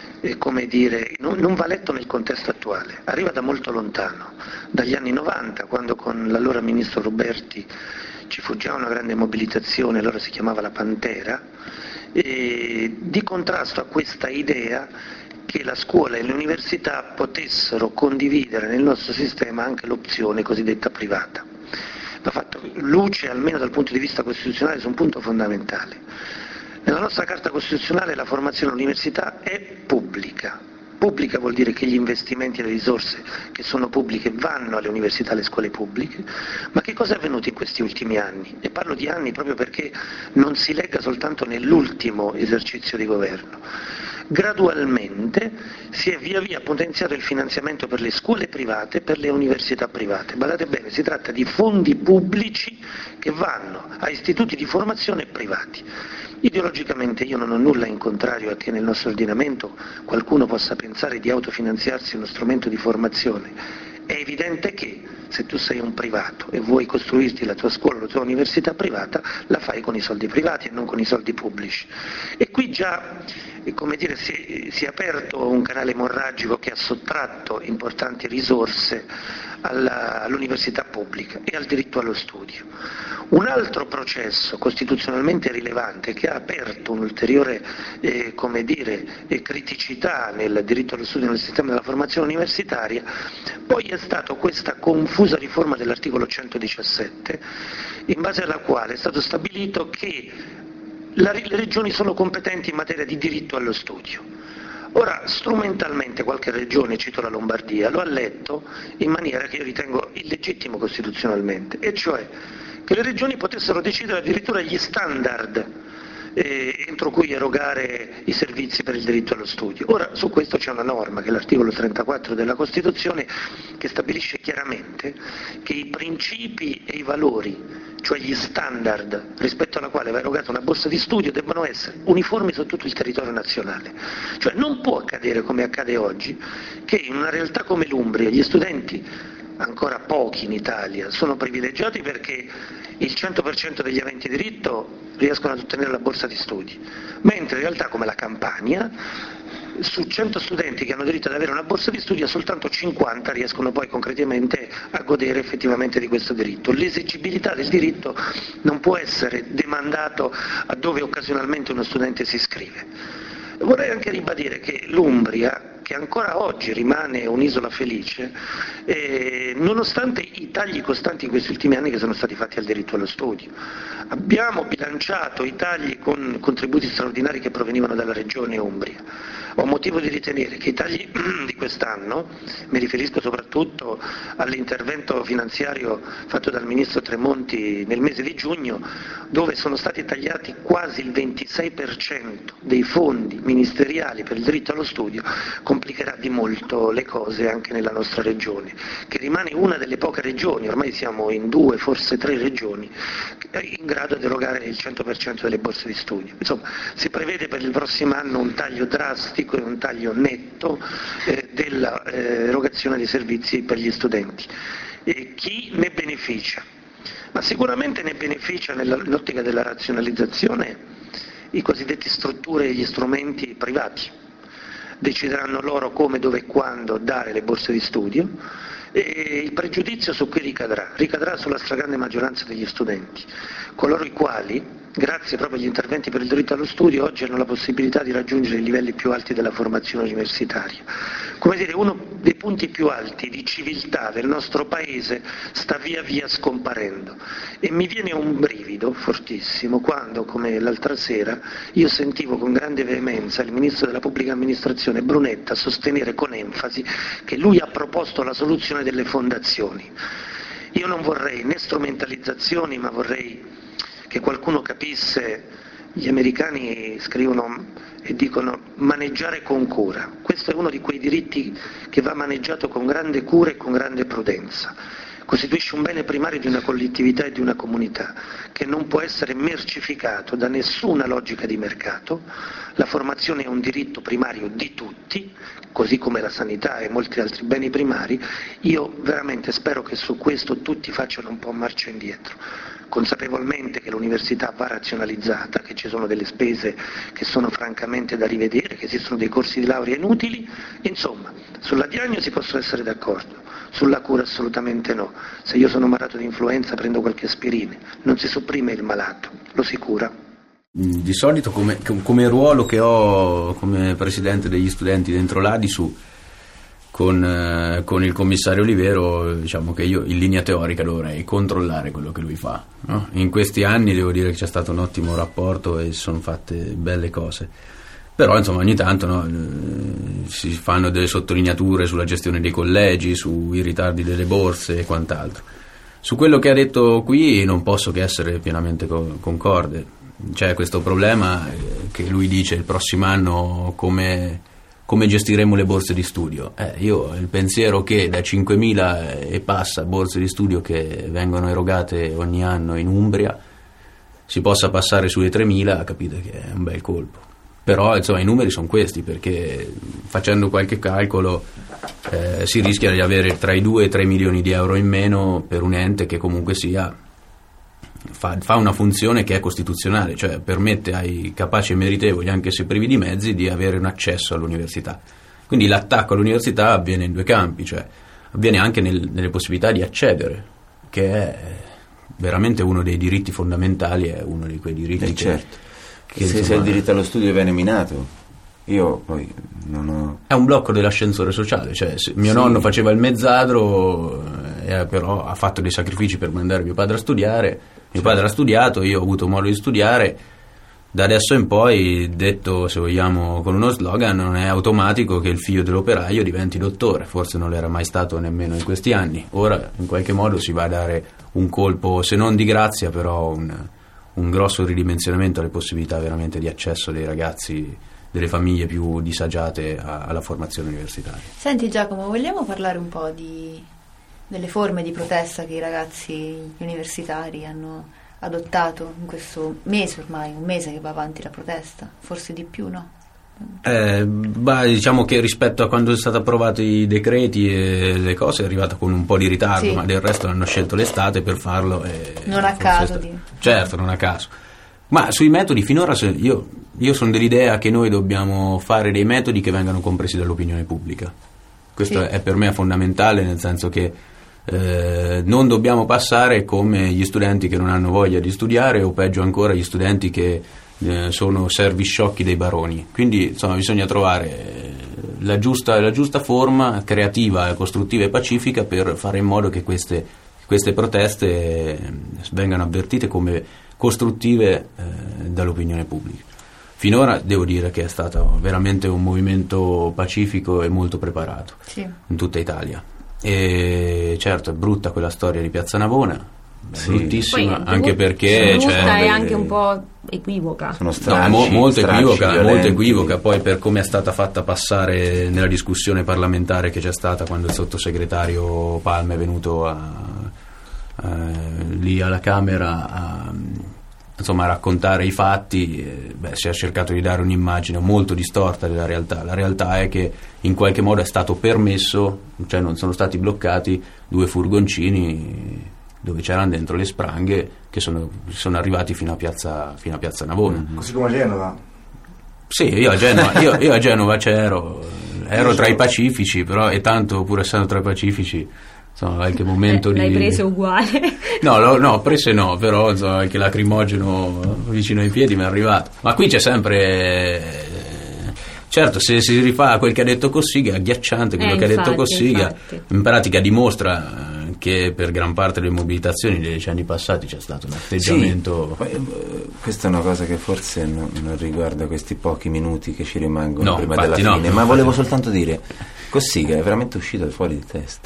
va letto nel contesto attuale, arriva da molto lontano, dagli anni 90, quando con l'allora ministro Roberti ci fu già una grande mobilitazione, allora si chiamava la Pantera, di contrasto a questa idea che la scuola e le università potessero condividere nel nostro sistema anche l'opzione cosiddetta privata. Va fatto luce, almeno dal punto di vista costituzionale, su un punto fondamentale. Nella nostra Carta Costituzionale la formazione all'università è pubblica. Pubblica vuol dire che gli investimenti e le risorse che sono pubbliche vanno alle università e alle scuole pubbliche, ma che cosa è avvenuto in questi ultimi anni? E parlo di anni proprio perché non si legga soltanto nell'ultimo esercizio di governo. Gradualmente si è via via potenziato il finanziamento per le scuole private e per le università private. Badate bene, si tratta di fondi pubblici che vanno a istituti di formazione privati. Ideologicamente io non ho nulla in contrario a che nel nostro ordinamento qualcuno possa pensare di autofinanziarsi uno strumento di formazione. È evidente che se tu sei un privato e vuoi costruirti la tua scuola, la tua università privata, la fai con i soldi privati e non con i soldi pubblici. E qui già, si è aperto un canale emorragico che ha sottratto importanti risorse all'università pubblica e al diritto allo studio. Un altro processo costituzionalmente rilevante che ha aperto un'ulteriore criticità nel diritto allo studio nel sistema della formazione universitaria poi è stato questa confusa riforma dell'articolo 117, in base alla quale è stato stabilito che le regioni sono competenti in materia di diritto allo studio. Ora, strumentalmente qualche regione, cito la Lombardia, lo ha letto in maniera che io ritengo illegittimo costituzionalmente, e cioè che le regioni potessero decidere addirittura gli standard entro cui erogare i servizi per il diritto allo studio. Ora, su questo c'è una norma, che è l'articolo 34 della Costituzione, che stabilisce chiaramente che i principi e i valori, cioè gli standard rispetto alla quale va erogata una borsa di studio, debbano essere uniformi su tutto il territorio nazionale. Cioè non può accadere, come accade oggi, che in una realtà come l'Umbria gli studenti, ancora pochi in Italia, sono privilegiati perché il 100% degli aventi diritto riescono ad ottenere la borsa di studi, mentre in realtà, come la Campania, su 100 studenti che hanno diritto ad avere una borsa di studio, soltanto 50 riescono poi concretamente a godere effettivamente di questo diritto. L'esigibilità del diritto non può essere demandato a dove occasionalmente uno studente si iscrive. Vorrei anche ribadire che l'Umbria, che ancora oggi rimane un'isola felice, nonostante i tagli costanti in questi ultimi anni che sono stati fatti al diritto allo studio, abbiamo bilanciato i tagli con contributi straordinari che provenivano dalla regione Umbria. Ho motivo di ritenere che i tagli di quest'anno, mi riferisco soprattutto all'intervento finanziario fatto dal ministro Tremonti nel mese di giugno, dove sono stati tagliati quasi il 26% dei fondi ministeriali per il diritto allo studio, complicherà di molto le cose anche nella nostra regione, che rimane una delle poche regioni, ormai siamo in 2, forse 3 regioni, in grado di erogare il 100% delle borse di studio. Insomma, si prevede per il prossimo anno un taglio drastico e un taglio netto dell'erogazione dei servizi per gli studenti. Chi ne beneficia? ma sicuramente ne beneficia nell'ottica della razionalizzazione i cosiddetti strutture e gli strumenti privati. Decideranno loro come, dove e quando dare le borse di studio, e il pregiudizio su chi ricadrà sulla stragrande maggioranza degli studenti, coloro i quali, grazie proprio agli interventi per il diritto allo studio, oggi hanno la possibilità di raggiungere i livelli più alti della formazione universitaria. Come dire, uno dei punti più alti di civiltà del nostro paese sta via via scomparendo, e mi viene un brivido fortissimo quando, come l'altra sera, io sentivo con grande veemenza il ministro della pubblica amministrazione Brunetta sostenere con enfasi che lui ha proposto la soluzione delle fondazioni. Io non vorrei né strumentalizzazioni, ma vorrei che qualcuno capisse. Gli americani scrivono e dicono maneggiare con cura. Questo è uno di quei diritti che va maneggiato con grande cura e con grande prudenza. Costituisce un bene primario di una collettività e di una comunità che non può essere mercificato da nessuna logica di mercato. La formazione è un diritto primario di tutti, così come la sanità e molti altri beni primari. Io veramente spero che su questo tutti facciano un po' marcia indietro, consapevolmente che l'università va razionalizzata, che ci sono delle spese che sono francamente da rivedere, che esistono dei corsi di laurea inutili. Insomma, sulla diagnosi posso essere d'accordo, sulla cura assolutamente no. Se io sono malato di influenza prendo qualche aspirina, non si sopprime il malato, lo si cura. Di solito come ruolo che ho come presidente degli studenti dentro l'Adisu, con il commissario Olivero, diciamo che io in linea teorica dovrei controllare quello che lui fa, no? In questi anni devo dire che c'è stato un ottimo rapporto e si sono fatte belle cose, però insomma ogni tanto, no, si fanno delle sottolineature sulla gestione dei collegi, sui ritardi delle borse e quant'altro. Su quello che ha detto qui non posso che essere pienamente concorde. C'è questo problema che lui dice il prossimo anno come gestiremo le borse di studio. Io ho il pensiero che da 5.000 e passa borse di studio che vengono erogate ogni anno in Umbria si possa passare sulle 3.000, capite che è un bel colpo. Però insomma i numeri sono questi, perché facendo qualche calcolo si rischia di avere tra i 2 e 3 milioni di euro in meno per un ente che comunque sia fa una funzione che è costituzionale, cioè permette ai capaci e meritevoli, anche se privi di mezzi, di avere un accesso all'università. Quindi l'attacco all'università avviene in due campi, cioè avviene anche nelle possibilità di accedere, che è veramente uno dei diritti fondamentali, è uno di quei diritti certo. che se il diritto allo studio viene minato, io poi non ho... È un blocco dell'ascensore sociale, cioè mio nonno faceva il mezzadro, però ha fatto dei sacrifici per mandare mio padre a studiare. Mio padre ha studiato, io ho avuto modo di studiare. Da adesso in poi, detto se vogliamo con uno slogan, non è automatico che il figlio dell'operaio diventi dottore, forse non l'era mai stato nemmeno in questi anni. Ora in qualche modo si va a dare un colpo, se non di grazia, però un grosso ridimensionamento alle possibilità veramente di accesso dei ragazzi, delle famiglie più disagiate alla formazione universitaria. Senti Giacomo, vogliamo parlare un po' delle forme di protesta che i ragazzi universitari hanno adottato in questo mese, ormai un mese che va avanti la protesta, forse di più, no? Diciamo che rispetto a quando sono stati approvati i decreti e le cose è arrivato con un po' di ritardo, sì. Ma del resto hanno scelto l'estate per farlo non a caso certo, non a caso. Ma sui metodi finora io sono dell'idea che noi dobbiamo fare dei metodi che vengano compresi dall'opinione pubblica. Questo sì. È per me fondamentale, nel senso che non dobbiamo passare come gli studenti che non hanno voglia di studiare, o peggio ancora gli studenti che sono servi sciocchi dei baroni. Quindi insomma bisogna trovare la giusta forma creativa, costruttiva e pacifica per fare in modo che queste proteste vengano avvertite come costruttive dall'opinione pubblica. Finora devo dire che è stato veramente un movimento pacifico e molto preparato, sì. In tutta Italia. E certo è brutta quella storia di Piazza Navona, sì. Bruttissima. Poi, anche perché brutta è anche un po' equivoca. Sono molto equivoca poi per come è stata fatta passare nella discussione parlamentare che c'è stata quando il sottosegretario Palma è venuto lì alla Camera a raccontare i fatti. Si è cercato di dare un'immagine molto distorta della realtà. La realtà è che in qualche modo è stato permesso, cioè non sono stati bloccati 2 furgoncini dove c'erano dentro le spranghe che sono arrivati fino a Piazza Navona. Così come a Genova. Sì, io a Genova ero tra i pacifici, però, e tanto pur essendo tra i pacifici, insomma, qualche momento l'hai preso uguale? No, prese no, però insomma, qualche lacrimogeno vicino ai piedi mi è arrivato. Ma qui c'è sempre... Certo, se si rifà a quel che ha detto Cossiga, è agghiacciante quello che ha detto Cossiga. In pratica dimostra che per gran parte delle mobilitazioni dei decenni passati c'è stato un atteggiamento... Sì, questa è una cosa che forse non riguarda questi pochi minuti che ci rimangono prima della fine, ma volevo soltanto dire, Cossiga è veramente uscito fuori di testa.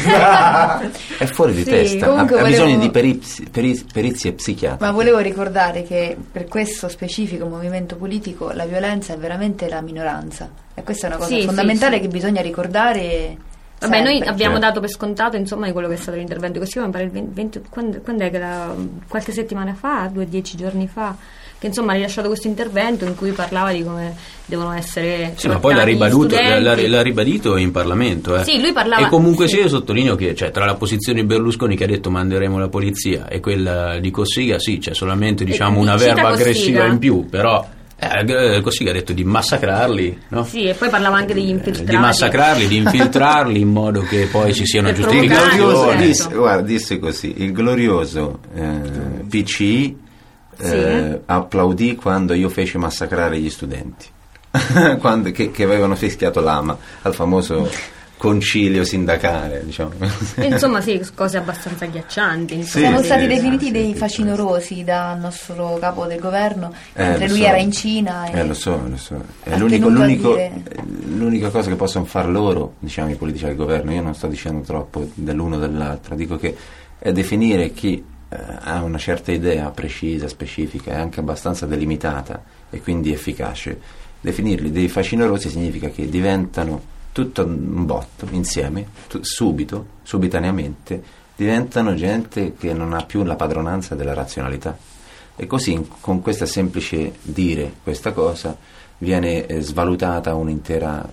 È fuori di testa, ha bisogno di perizie psichiatriche. Ma volevo ricordare che per questo specifico movimento politico la violenza è veramente la minoranza, e questa è una cosa fondamentale che bisogna ricordare. Vabbè, noi abbiamo dato per scontato, insomma, di quello che è stato l'intervento di Cossiga, mi pare il 20, quando è che qualche settimana fa, 10 giorni fa, che insomma ha rilasciato questo intervento in cui parlava di come devono essere... Sì, ma poi l'ha ribadito in Parlamento. Sì, lui parlava... E comunque io sottolineo che tra la posizione di Berlusconi, che ha detto manderemo la polizia, e quella di Cossiga, sì, c'è solamente una verba aggressiva in più, però... Cossiga ha detto di massacrarli, no? Sì, e poi parlava anche degli infiltrati. Di massacrarli, di infiltrarli in modo che poi ci sia una giustificazione. Disse così: il glorioso PCI applaudì quando io feci massacrare gli studenti che avevano fischiato l'ama al famoso concilio sindacale, diciamo. Insomma, sì, cose abbastanza agghiaccianti. Siamo stati definiti dei facinorosi dal nostro capo del governo, mentre lui era in Cina. Lo so. È l'unica cosa che possono fare loro, diciamo, i politici del governo. Io non sto dicendo troppo dell'uno o dell'altro, dico che è definire chi ha una certa idea precisa, specifica e anche abbastanza delimitata e quindi efficace. Definirli dei facinorosi significa che diventano tutto un botto insieme, subitaneamente diventano gente che non ha più la padronanza della razionalità, e così con questa semplice dire questa cosa viene svalutata un'intera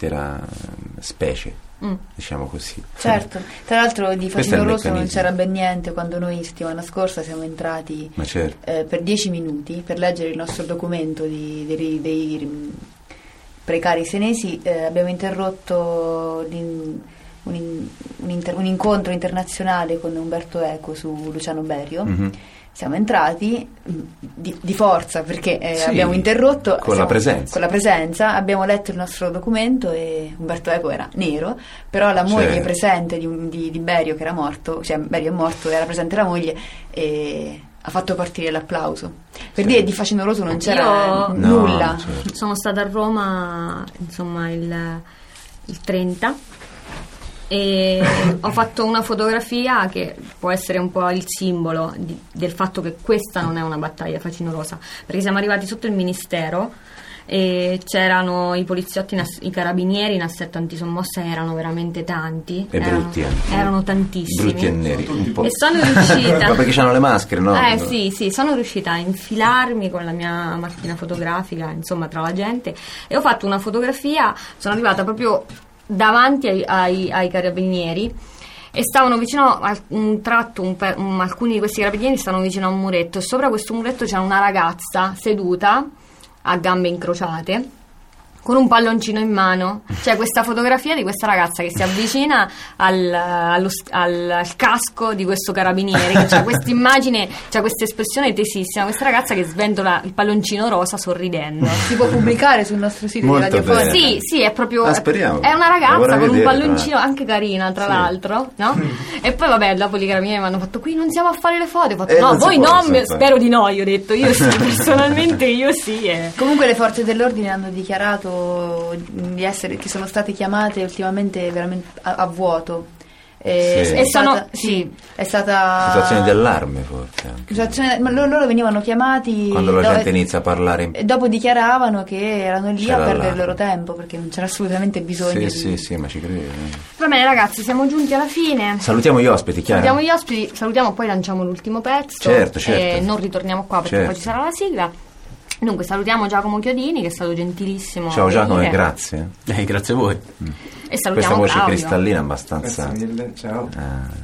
specie, diciamo così. Certo, tra l'altro di facinoroso non c'era ben niente quando noi settimana scorsa siamo entrati per 10 minuti per leggere il nostro documento dei precari senesi. Abbiamo interrotto un incontro internazionale con Umberto Eco su Luciano Berio. Siamo entrati di forza perché abbiamo interrotto con la presenza, abbiamo letto il nostro documento e Umberto Eco era nero, però la moglie presente di Berio, che era morto, cioè Berio è morto, era presente la moglie e ha fatto partire l'applauso. Per dire di facinoroso non c'era nulla. Sono stata a Roma, insomma, il 30 e ho fatto una fotografia che può essere un po' il simbolo del fatto che questa non è una battaglia facinorosa, perché siamo arrivati sotto il ministero e c'erano i poliziotti, i carabinieri in assetto antisommossa, erano veramente tanti e brutti erano tantissimi, brutti e neri un po'. E sono riuscita perché hanno le maschere, no? Sì, sono riuscita a infilarmi con la mia macchina fotografica, insomma, tra la gente, e ho fatto una fotografia. Sono arrivata proprio davanti ai carabinieri e stavano vicino a un tratto, alcuni di questi carabinieri stavano vicino a un muretto, e sopra questo muretto c'era una ragazza seduta a gambe incrociate con un palloncino in mano. C'è questa fotografia di questa ragazza che si avvicina al casco di questo carabiniere, che c'ha questa immagine, c'ha questa espressione tesissima, questa ragazza che sventola il palloncino rosa sorridendo. Si può pubblicare sul nostro sito di Radio Fonica? Sì, è proprio speriamo. È una ragazza con un palloncino anche carina, tra l'altro, no? E poi vabbè, dopo i carabinieri mi hanno fatto: qui non siamo a fare le foto. Ho fatto no, voi no, spero di no. Io ho detto io sì, personalmente io sì. Comunque le forze dell'ordine hanno dichiarato che sono state chiamate ultimamente veramente a vuoto. È stata situazione di allarme, forse ma loro venivano chiamati quando la gente inizia a parlare e dopo dichiaravano che erano lì a perdere il loro tempo perché non c'era assolutamente bisogno sì, ma ci credo. Va bene ragazzi, siamo giunti alla fine. Salutiamo gli ospiti, Chiara. Salutiamo, poi lanciamo l'ultimo pezzo. Certo. E non ritorniamo qua perché poi ci sarà la sigla. Dunque salutiamo Giacomo Chiodini, che è stato gentilissimo. Ciao Giacomo e grazie. Grazie a voi. E salutiamo questa voce Claudio. cristallina abbastanza. Grazie mille, ciao.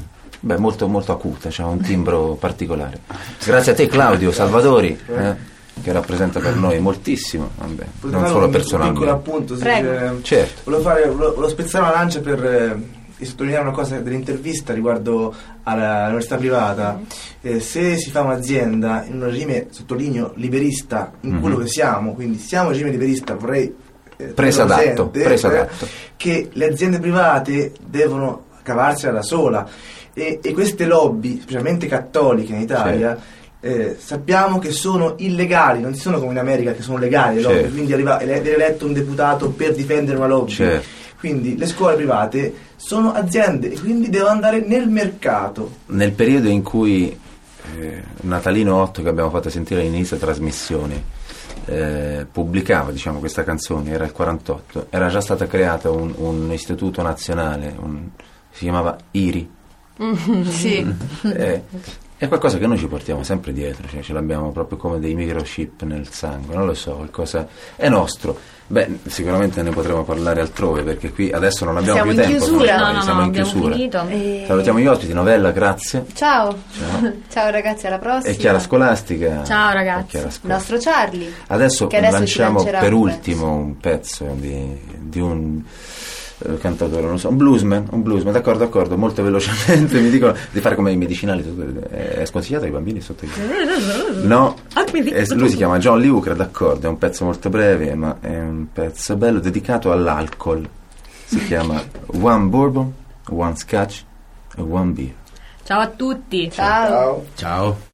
Beh, molto, molto acuta, c'ha un timbro particolare. Grazie a te Claudio Salvatori, che rappresenta per noi moltissimo, vabbè, non solo personalmente. Un piccolo appunto, certo. Volevo spezzare una lancia per sottolineare una cosa dell'intervista riguardo all'università privata. Se si fa un'azienda in un regime, sottolineo, liberista, in quello che siamo, quindi siamo in regime liberista, vorrei presadatto, che le aziende private devono cavarsela da sola, e queste lobby, specialmente cattoliche in Italia, sappiamo che sono illegali, non sono come in America che sono legali le lobby, quindi viene eletto un deputato per difendere una lobby. Quindi le scuole private sono aziende e quindi devono andare nel mercato. Nel periodo in cui Natalino 8, che abbiamo fatto sentire all'inizio della trasmissione, pubblicava, diciamo, questa canzone, era il 48, era già stata creata un istituto nazionale, si chiamava IRI. Sì. È qualcosa che noi ci portiamo sempre dietro, cioè ce l'abbiamo proprio come dei microchip nel sangue, non lo so, qualcosa è nostro. Beh, sicuramente ne potremo parlare altrove, perché qui adesso non abbiamo più tempo. Siamo in chiusura. Salutiamo gli ospiti. Novella, grazie. Ciao. Ciao ragazzi, alla prossima. E Chiara Scolastica. Ciao ragazzi. Il nostro Charlie. Adesso lanciamo per ultimo un pezzo di un cantautore, non so, un bluesman, d'accordo, molto velocemente. Mi dicono di fare come i medicinali, è sconsigliato ai bambini sotto no, lui si chiama John Lee Hooker, d'accordo, è un pezzo molto breve, ma è un pezzo bello dedicato all'alcol, si chiama One Bourbon, One Scotch e One Beer. Ciao a tutti. Ciao.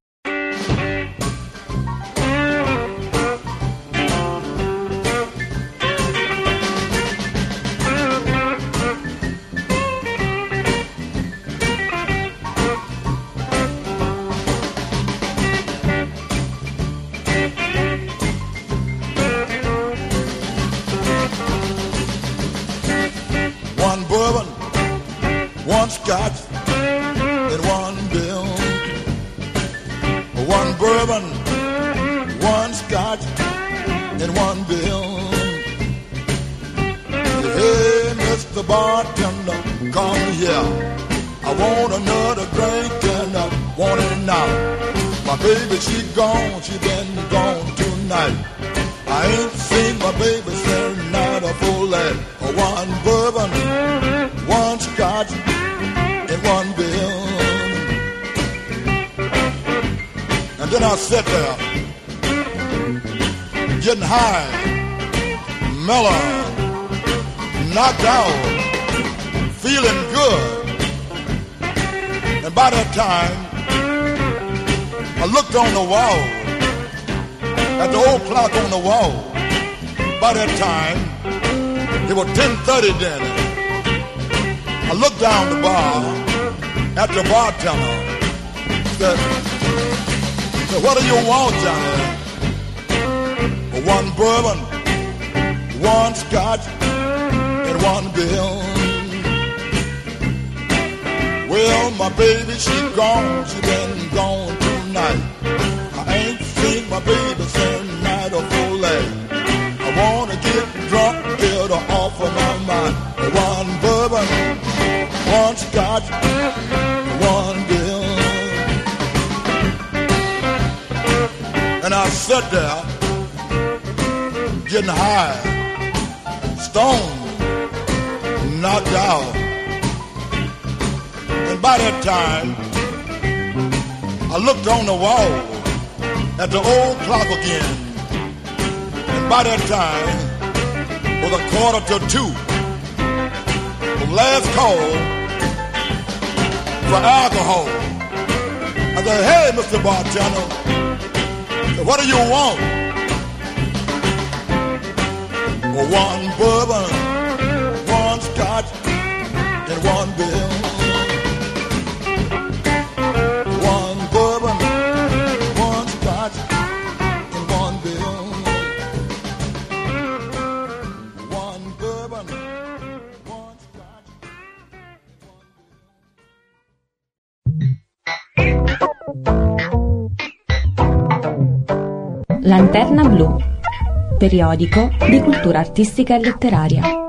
Scotch and one bill, one bourbon, one Scotch and one bill. Hey, Mr. Bartender, come here. I want another drink and I want it now. My baby, she gone, she been gone tonight. I ain't seen my baby since night of full light. One bourbon, one Scotch and one bill. And then I sat there, getting high, mellow, knocked out, feeling good. And by that time, I looked on the wall, at the old clock on the wall. By that time, it was 10:30 then. I looked down the bar at the bartender. Said, what do you want, Johnny? One bourbon, one Scotch, and one bill. Well, my baby, she gone, she been gone tonight. I ain't seen my baby since night of full light. I wanna get drunk, get her off of my mind. One bourbon, one Scotch, one bill. And I sat there, getting high, stoned, knocked out. And by that time, I looked on the wall at the old clock again. And by that time, it was 1:45. The last call for alcohol. I said, hey, Mr. Bartender, what do you want? One bourbon, one Scotch, and one bill. One bourbon, one Scotch, and one bill. One bourbon, one Scotch. Lanterna Blu, periodico di cultura artistica e letteraria.